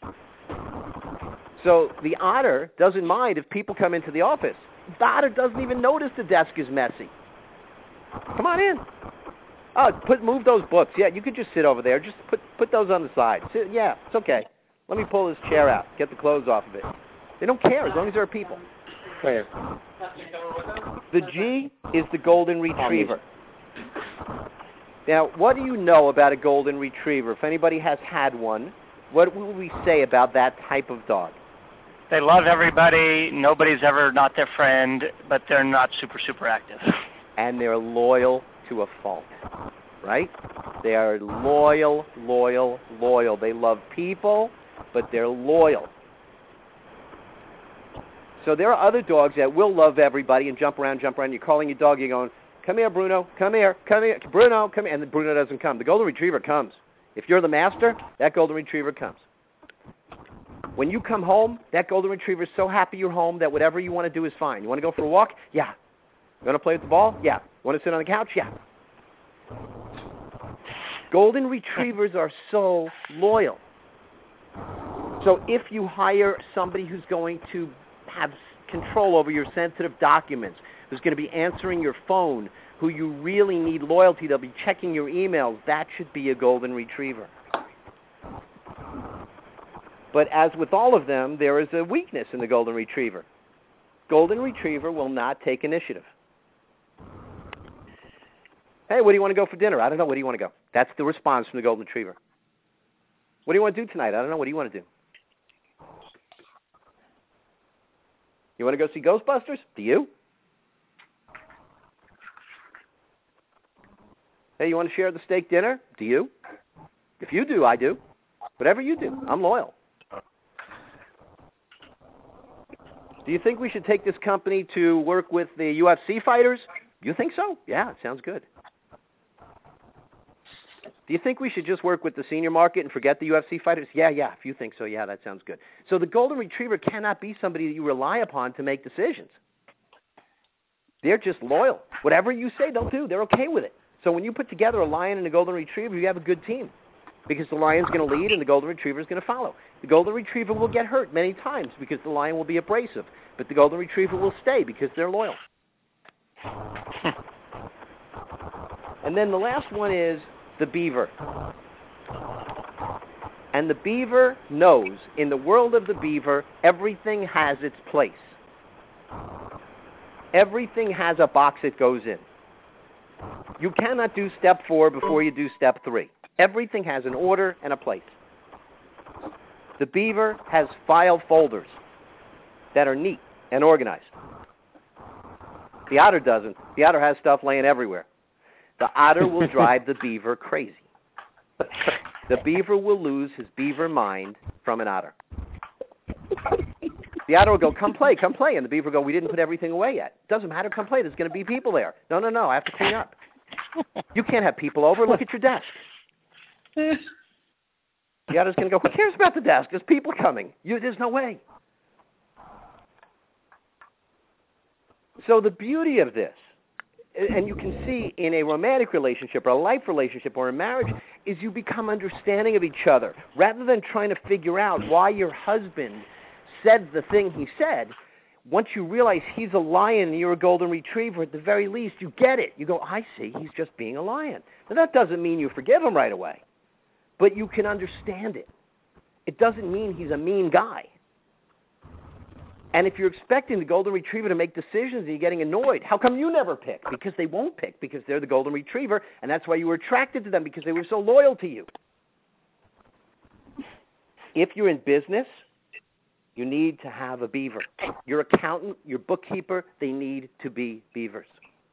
So the otter doesn't mind if people come into the office. The otter doesn't even notice the desk is messy. Come on in. Oh, move those books. Yeah, you could just sit over there. Just put those on the side. Yeah, it's okay. Let me pull this chair out. Get the clothes off of it. They don't care as long as there are people. The G is the golden retriever. Now, what do you know about a golden retriever? If anybody has had one, what will we say about that type of dog? They love everybody. Nobody's ever not their friend, but they're not super active. And they're loyal to a fault, right? They are loyal. They love people, but they're loyal. So there are other dogs that will love everybody and jump around. You're calling your dog, you're going, come here, Bruno, come here, Bruno, come here. And then Bruno doesn't come. The golden retriever comes. If you're the master, that golden retriever comes. When you come home, that golden retriever is so happy you're home that whatever you want to do is fine. You want to go for a walk? Yeah. You want to play with the ball? Yeah. Want to sit on the couch? Yeah. Golden retrievers are so loyal. So if you hire somebody who's going to have control over your sensitive documents, who's going to be answering your phone, who you really need loyalty, they'll be checking your emails, that should be a golden retriever. But as with all of them, there is a weakness in the golden retriever. Golden retriever will not take initiative. Hey, where do you want to go for dinner? I don't know. Where do you want to go? That's the response from the golden retriever. What do you want to do tonight? I don't know. What do you want to do? You want to go see Ghostbusters? Do you? Hey, you want to share the steak dinner? Do you? If you do, I do. Whatever you do, I'm loyal. Do you think we should take this company to work with the UFC fighters? You think so? Yeah, it sounds good. Do you think we should just work with the senior market and forget the UFC fighters? Yeah, if you think so, yeah, that sounds good. So the golden retriever cannot be somebody that you rely upon to make decisions. They're just loyal. Whatever you say, they'll do. They're okay with it. So when you put together a lion and a golden retriever, you have a good team. Because the lion's going to lead and the golden retriever is going to follow. The golden retriever will get hurt many times because the lion will be abrasive. But the golden retriever will stay because they're loyal. And then the last one is the beaver. And the beaver knows, in the world of the beaver, everything has its place. Everything has a box it goes in. You cannot do step 4 before you do step 3. Everything has an order and a place. The beaver has file folders that are neat and organized. The otter doesn't. The otter has stuff laying everywhere. The otter will drive the beaver crazy. The beaver will lose his beaver mind from an otter. The otter will go, come play. And the beaver will go, we didn't put everything away yet. Doesn't matter, come play. There's going to be people there. No, I have to clean up. You can't have people over. Look at your desk. The otter's going to go, who cares about the desk? There's people coming. There's no way. So the beauty of this, and you can see in a romantic relationship or a life relationship or a marriage, is you become understanding of each other. Rather than trying to figure out why your husband said the thing he said, once you realize he's a lion and you're a golden retriever, at the very least, you get it. You go, I see, he's just being a lion. Now, that doesn't mean you forgive him right away, but you can understand it. It doesn't mean he's a mean guy. And if you're expecting the golden retriever to make decisions and you're getting annoyed, how come you never pick? Because they won't pick, because they're the golden retriever, and that's why you were attracted to them, because they were so loyal to you. If you're in business, you need to have a beaver. Your accountant, your bookkeeper, they need to be beavers.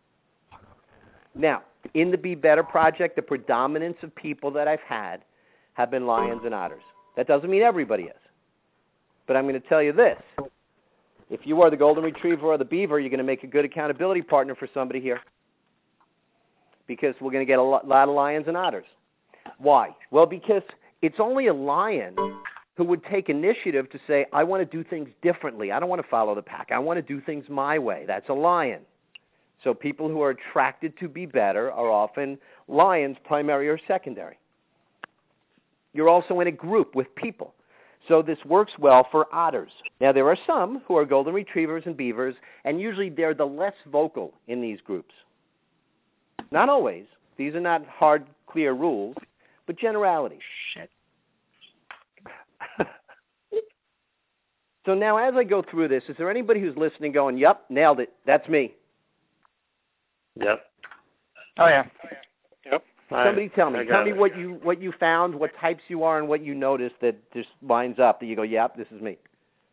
Now, in the Be Better Project, the predominance of people that I've had have been lions and otters. That doesn't mean everybody is. But I'm going to tell you this. If you are the golden retriever or the beaver, you're going to make a good accountability partner for somebody here, because we're going to get a lot of lions and otters. Why? Well, because it's only a lion who would take initiative to say, I want to do things differently. I don't want to follow the pack. I want to do things my way. That's a lion. So people who are attracted to Be Better are often lions, primary or secondary. You're also in a group with people. So this works well for otters. Now, there are some who are golden retrievers and beavers, and usually they're the less vocal in these groups. Not always. These are not hard, clear rules, but generalities. Shit. So now as I go through this, is there anybody who's listening going, yep, nailed it, that's me? Yep. Oh, yeah. Yep. Somebody tell me what you found, what types you are, and what you noticed that just lines up, that you go, yep, this is me.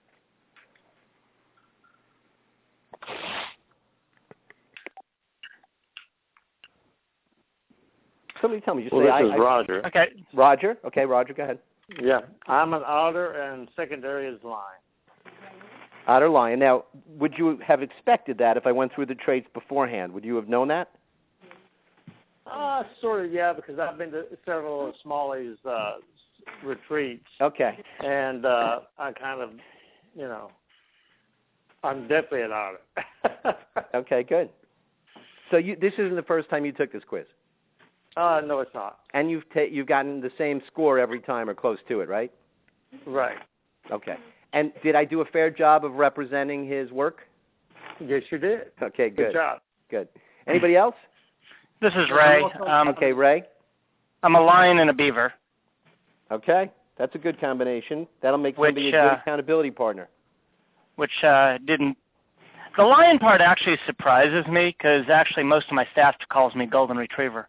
Somebody tell me. Just well, say, this is Roger. Okay. Roger? Okay, Roger, go ahead. Yeah, I'm an otter, and secondary is lion. Otter, lion. Now, would you have expected that if I went through the traits beforehand? Would you have known that? Sort of, yeah, because I've been to several of Smalley's retreats. Okay. And I kind of, I'm definitely an otter. Okay, good. So this isn't the first time you took this quiz? No, it's not. And you've gotten the same score every time or close to it, right? Right. Okay. And did I do a fair job of representing his work? Yes, you did. Okay, good. Good job. Good. Anybody else? This is Ray. Okay, Ray. I'm a lion and a beaver. Okay, that's a good combination. That'll make somebody a good accountability partner. Which didn't. The lion part actually surprises me, because actually most of my staff calls me golden retriever.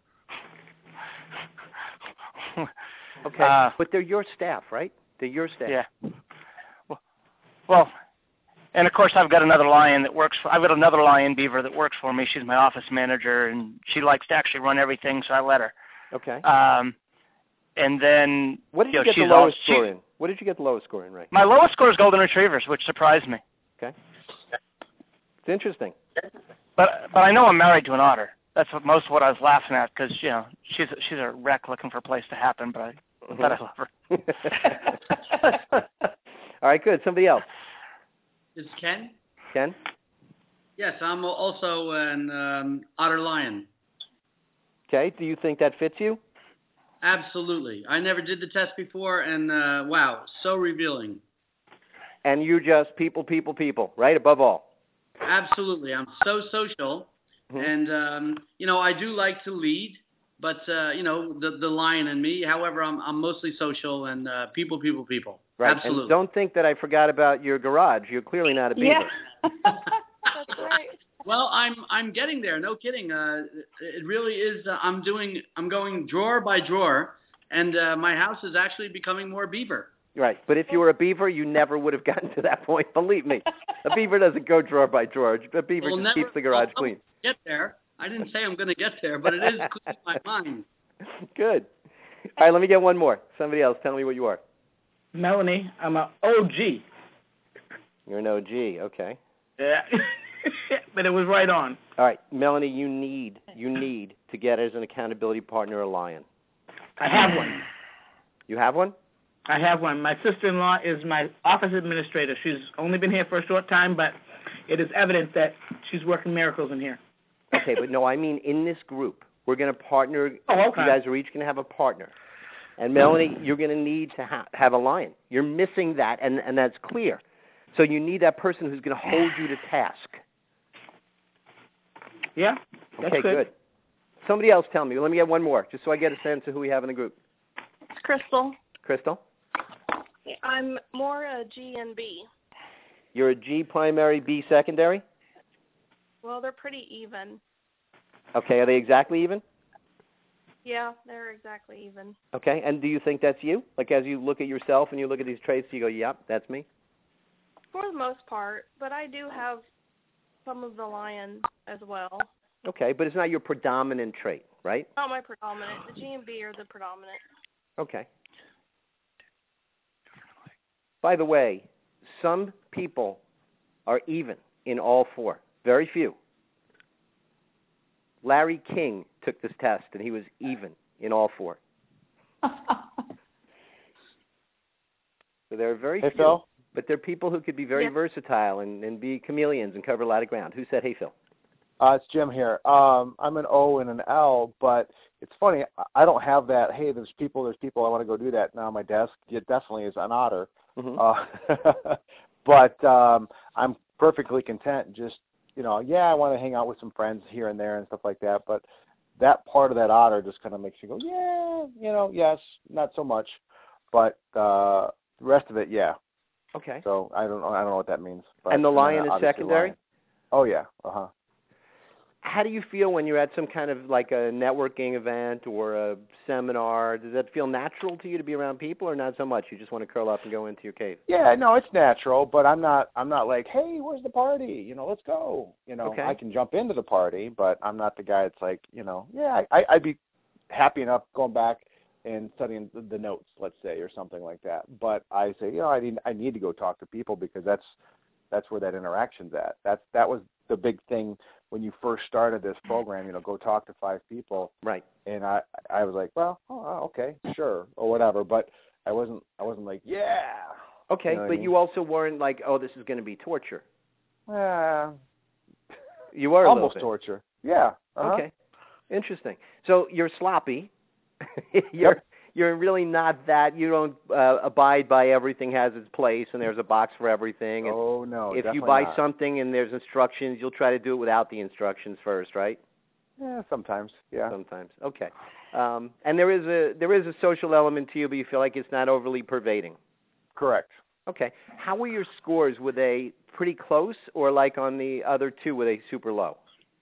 Okay, but they're your staff, right? They're your staff. Yeah. Well, and of course I've got another lion that works. I've got another lion beaver that works for me. She's my office manager, and she likes to actually run everything, so I let her. Okay. And then what did you get the lowest score in? What did you get the lowest score in, Ray? My lowest score is golden retrievers, which surprised me. Okay. It's interesting. But I know I'm married to an otter. That's most of what I was laughing at, because she's a wreck looking for a place to happen, but I love her. All right, good. Somebody else. This is Ken. Ken? Yes, I'm also an otter lion. Okay. Do you think that fits you? Absolutely. I never did the test before, and wow, so revealing. And you just people, right? Above all. Absolutely. I'm so social, and I do like to lead, but the lion in me. However, I'm mostly social and people. Right. Absolutely. And don't think that I forgot about your garage. You're clearly not a beaver. Yeah. That's right. Well, I'm getting there. No kidding. It really is. I'm going drawer by drawer, and my house is actually becoming more beaver. Right. But if you were a beaver, you never would have gotten to that point. Believe me, a beaver doesn't go drawer by drawer. A beaver just keeps the garage clean. Get there. I didn't say I'm going to get there, but it is clean my mind. Good. All right. Let me get one more. Somebody else. Tell me what you are. Melanie, I'm an OG. You're an OG. Okay. Yeah. But it was right on. All right, Melanie, you need to get as an accountability partner a lion. I have one. You have one? I have one. My sister-in-law is my office administrator. She's only been here for a short time, but it is evident that she's working miracles in here. Okay, but no, I mean in this group. We're going to partner. Oh, okay. You guys are each going to have a partner. And Melanie, you're going to need to have a lion. You're missing that, and that's clear. So you need that person who's going to hold you to task. Yeah, that's okay, good. Somebody else tell me. Let me get one more, just so I get a sense of who we have in the group. It's Crystal. Crystal? I'm more a G and B. You're a G primary, B secondary? Well, they're pretty even. Okay, are they exactly even? Yeah, they're exactly even. Okay, and do you think that's you? Like as you look at yourself and you look at these traits, you go, yep, that's me? For the most part, but I do have some of the lion as well. Okay, but it's not your predominant trait, right? Not my predominant. The G and B are the predominant. Okay. By the way, some people are even in all four. Very few. Larry King took this test, and he was even in all four. So there are very few. Phil? But there are people who could be very versatile and be chameleons and cover a lot of ground. Who said, hey, Phil? It's Jim here. I'm an O and an L, but it's funny. I don't have that, hey, there's people, I want to go do that now on my desk. It definitely is an otter. Mm-hmm. But I'm perfectly content just, I want to hang out with some friends here and there and stuff like that. But that part of that otter just kind of makes you go, yes, not so much. But the rest of it, yeah. Okay. So I don't know what that means. But, and the lion is secondary? Lion. Oh, yeah. Uh-huh. How do you feel when you're at some kind of like a networking event or a seminar? Does that feel natural to you to be around people or not so much? You just want to curl up and go into your cave? Yeah, no, it's natural, but I'm not like, hey, where's the party? Let's go. Okay. I can jump into the party, but I'm not the guy that's like, I'd be happy enough going back and studying the notes, let's say, or something like that. But I say, I need to go talk to people because that's where that interaction's at. That was the big thing when you first started this program, go talk to 5 people. Right. And I was like, well, okay, sure, or whatever. But I wasn't like, yeah. Okay, but you also weren't like, oh, this is going to be torture. You were almost a little bit. Torture. Yeah. Uh-huh. Okay. Interesting. So you're sloppy. You're really not that. You don't abide by everything has its place, and there's a box for everything. And no, if you definitely buy not. something and there's instructions, you'll try to do it without the instructions first, right? Yeah, sometimes. Yeah. Sometimes. Okay. And there is a social element to you, but you feel like it's not overly pervading. Correct. Okay. How were your scores? Were they pretty close, or like on the other two, were they super low?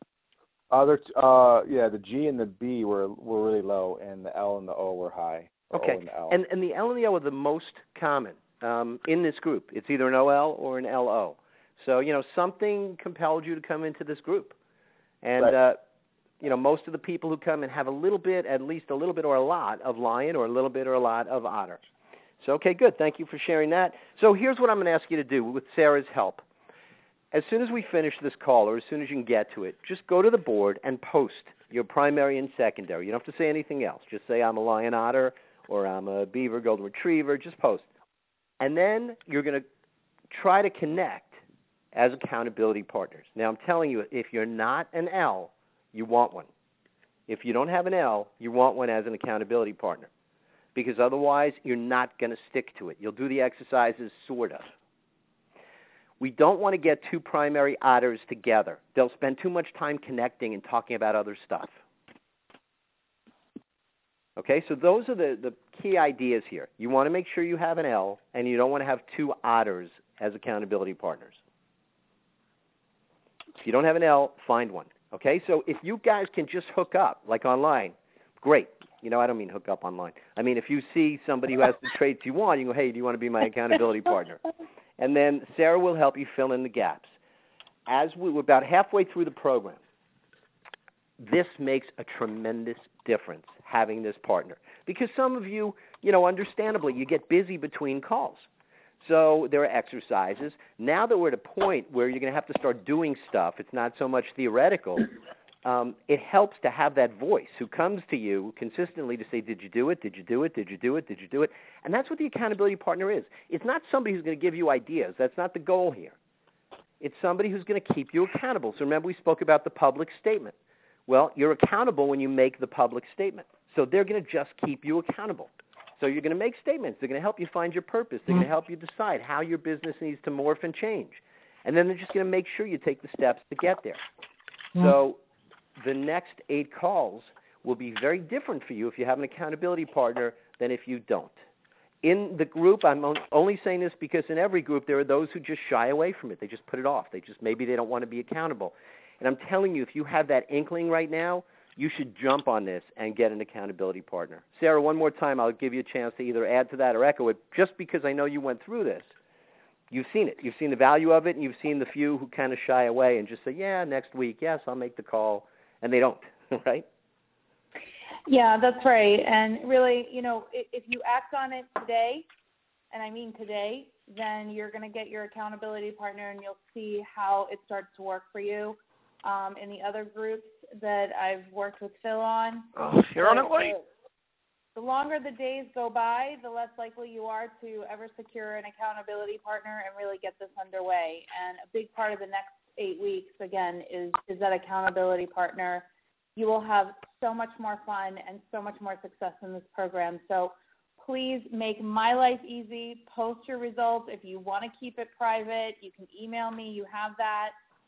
The G and the B were really low, and the L and the O were high. Okay, O and the L. And the L and the O are the most common in this group. It's either an OL or an LO. So something compelled you to come into this group, and right. Most of the people who come in have a little bit, at least a little bit or a lot of lion, or a little bit or a lot of otter. So okay, good. Thank you for sharing that. So here's what I'm going to ask you to do with Sarah's help. As soon as we finish this call, or as soon as you can get to it, just go to the board and post your primary and secondary. You don't have to say anything else. Just say, I'm a lion otter, or I'm a beaver golden retriever. Just post. And then you're going to try to connect as accountability partners. Now, I'm telling you, if you're not an L, you want one. If you don't have an L, you want one as an accountability partner, because otherwise you're not going to stick to it. You'll do the exercises sort of. We don't want to get 2 primary otters together. They'll spend too much time connecting and talking about other stuff. Okay, so those are the key ideas here. You want to make sure you have an L, and you don't want to have 2 otters as accountability partners. If you don't have an L, find one. Okay, so if you guys can just hook up, like online, great. I don't mean hook up online. I mean, if you see somebody who has the traits you want, you go, hey, do you want to be my accountability partner? And then Sarah will help you fill in the gaps. As we're about halfway through the program, this makes a tremendous difference, having this partner. Because some of you, understandably, you get busy between calls. So there are exercises. Now that we're at a point where you're going to have to start doing stuff, it's not so much theoretical. It helps to have that voice who comes to you consistently to say, did you do it? Did you do it? Did you do it? Did you do it? And that's what the accountability partner is. It's not somebody who's going to give you ideas. That's not the goal here. It's somebody who's going to keep you accountable. So remember we spoke about the public statement. Well, you're accountable when you make the public statement. So they're going to just keep you accountable. So you're going to make statements. They're going to help you find your purpose. They're going to help you decide how your business needs to morph and change. And then they're just going to make sure you take the steps to get there. So the next 8 calls will be very different for you if you have an accountability partner than if you don't. In the group, I'm only saying this because in every group there are those who just shy away from it. They just put it off. Maybe they don't want to be accountable. And I'm telling you, if you have that inkling right now, you should jump on this and get an accountability partner. Sarah, one more time, I'll give you a chance to either add to that or echo it, just because I know you went through this. You've seen it. You've seen the value of it, and you've seen the few who kind of shy away and just say, yeah, next week, yes, I'll make the call, and they don't, right? Yeah, that's right. And really, if you act on it today, and I mean today, then you're going to get your accountability partner, and you'll see how it starts to work for you. In the other groups that I've worked with Phil on. Oh, you're on it late. The longer the days go by, the less likely you are to ever secure an accountability partner and really get this underway. And a big part of the next 8 weeks, again, is that accountability partner. You will have so much more fun and so much more success in this program. So please make my life easy. Post your results. If you want to keep it private, you can email me. You have that.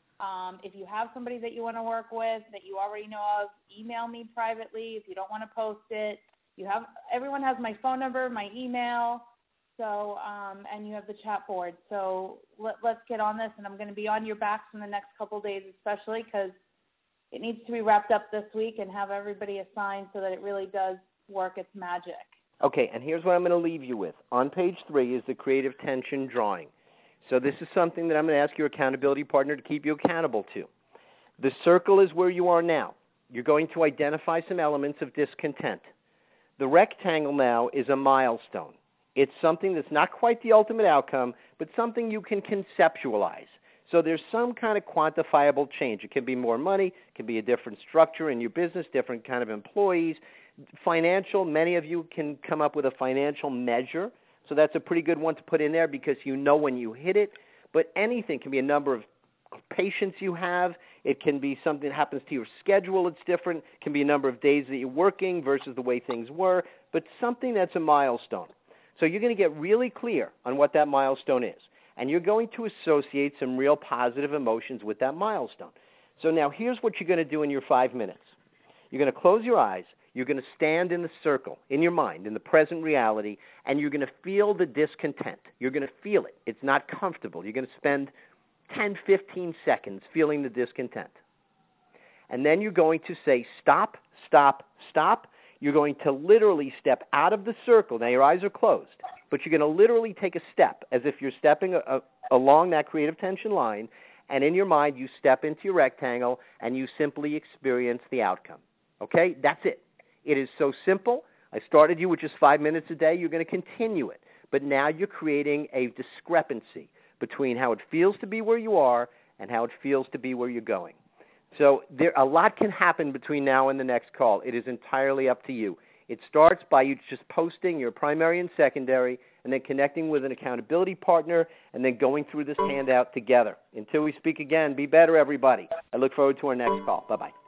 If you have somebody that you want to work with that you already know of, email me privately. If you don't want to post it, everyone has my phone number, my email, so and you have the chat board. So let's get on this, and I'm going to be on your backs in the next couple of days, especially because it needs to be wrapped up this week and have everybody assigned so that it really does work its magic. Okay, and here's what I'm going to leave you with. On page 3 is the creative tension drawing. So this is something that I'm going to ask your accountability partner to keep you accountable to. The circle is where you are now. You're going to identify some elements of discontent. The rectangle now is a milestone. It's something that's not quite the ultimate outcome, but something you can conceptualize. So there's some kind of quantifiable change. It can be more money. It can be a different structure in your business, different kind of employees. Financial, many of you can come up with a financial measure. So that's a pretty good one to put in there because you know when you hit it. But anything can be a number of patients you have. It can be something that happens to your schedule. It's different. It can be a number of days that you're working versus the way things were. But something that's a milestone. So you're going to get really clear on what that milestone is. And you're going to associate some real positive emotions with that milestone. So now here's what you're going to do in your 5 minutes. You're going to close your eyes. You're going to stand in the circle, in your mind, in the present reality, and you're going to feel the discontent. You're going to feel it. It's not comfortable. You're going to spend 10, 15 seconds feeling the discontent. And then you're going to say, stop, stop, stop. You're going to literally step out of the circle. Now, your eyes are closed, but you're going to literally take a step as if you're stepping along that creative tension line, and in your mind, you step into your rectangle, and you simply experience the outcome. Okay? That's it. It is so simple. I started you with just 5 minutes a day. You're going to continue it. But now you're creating a discrepancy between how it feels to be where you are and how it feels to be where you're going. So a lot can happen between now and the next call. It is entirely up to you. It starts by you just posting your primary and secondary and then connecting with an accountability partner and then going through this handout together. Until we speak again, be better, everybody. I look forward to our next call. Bye-bye.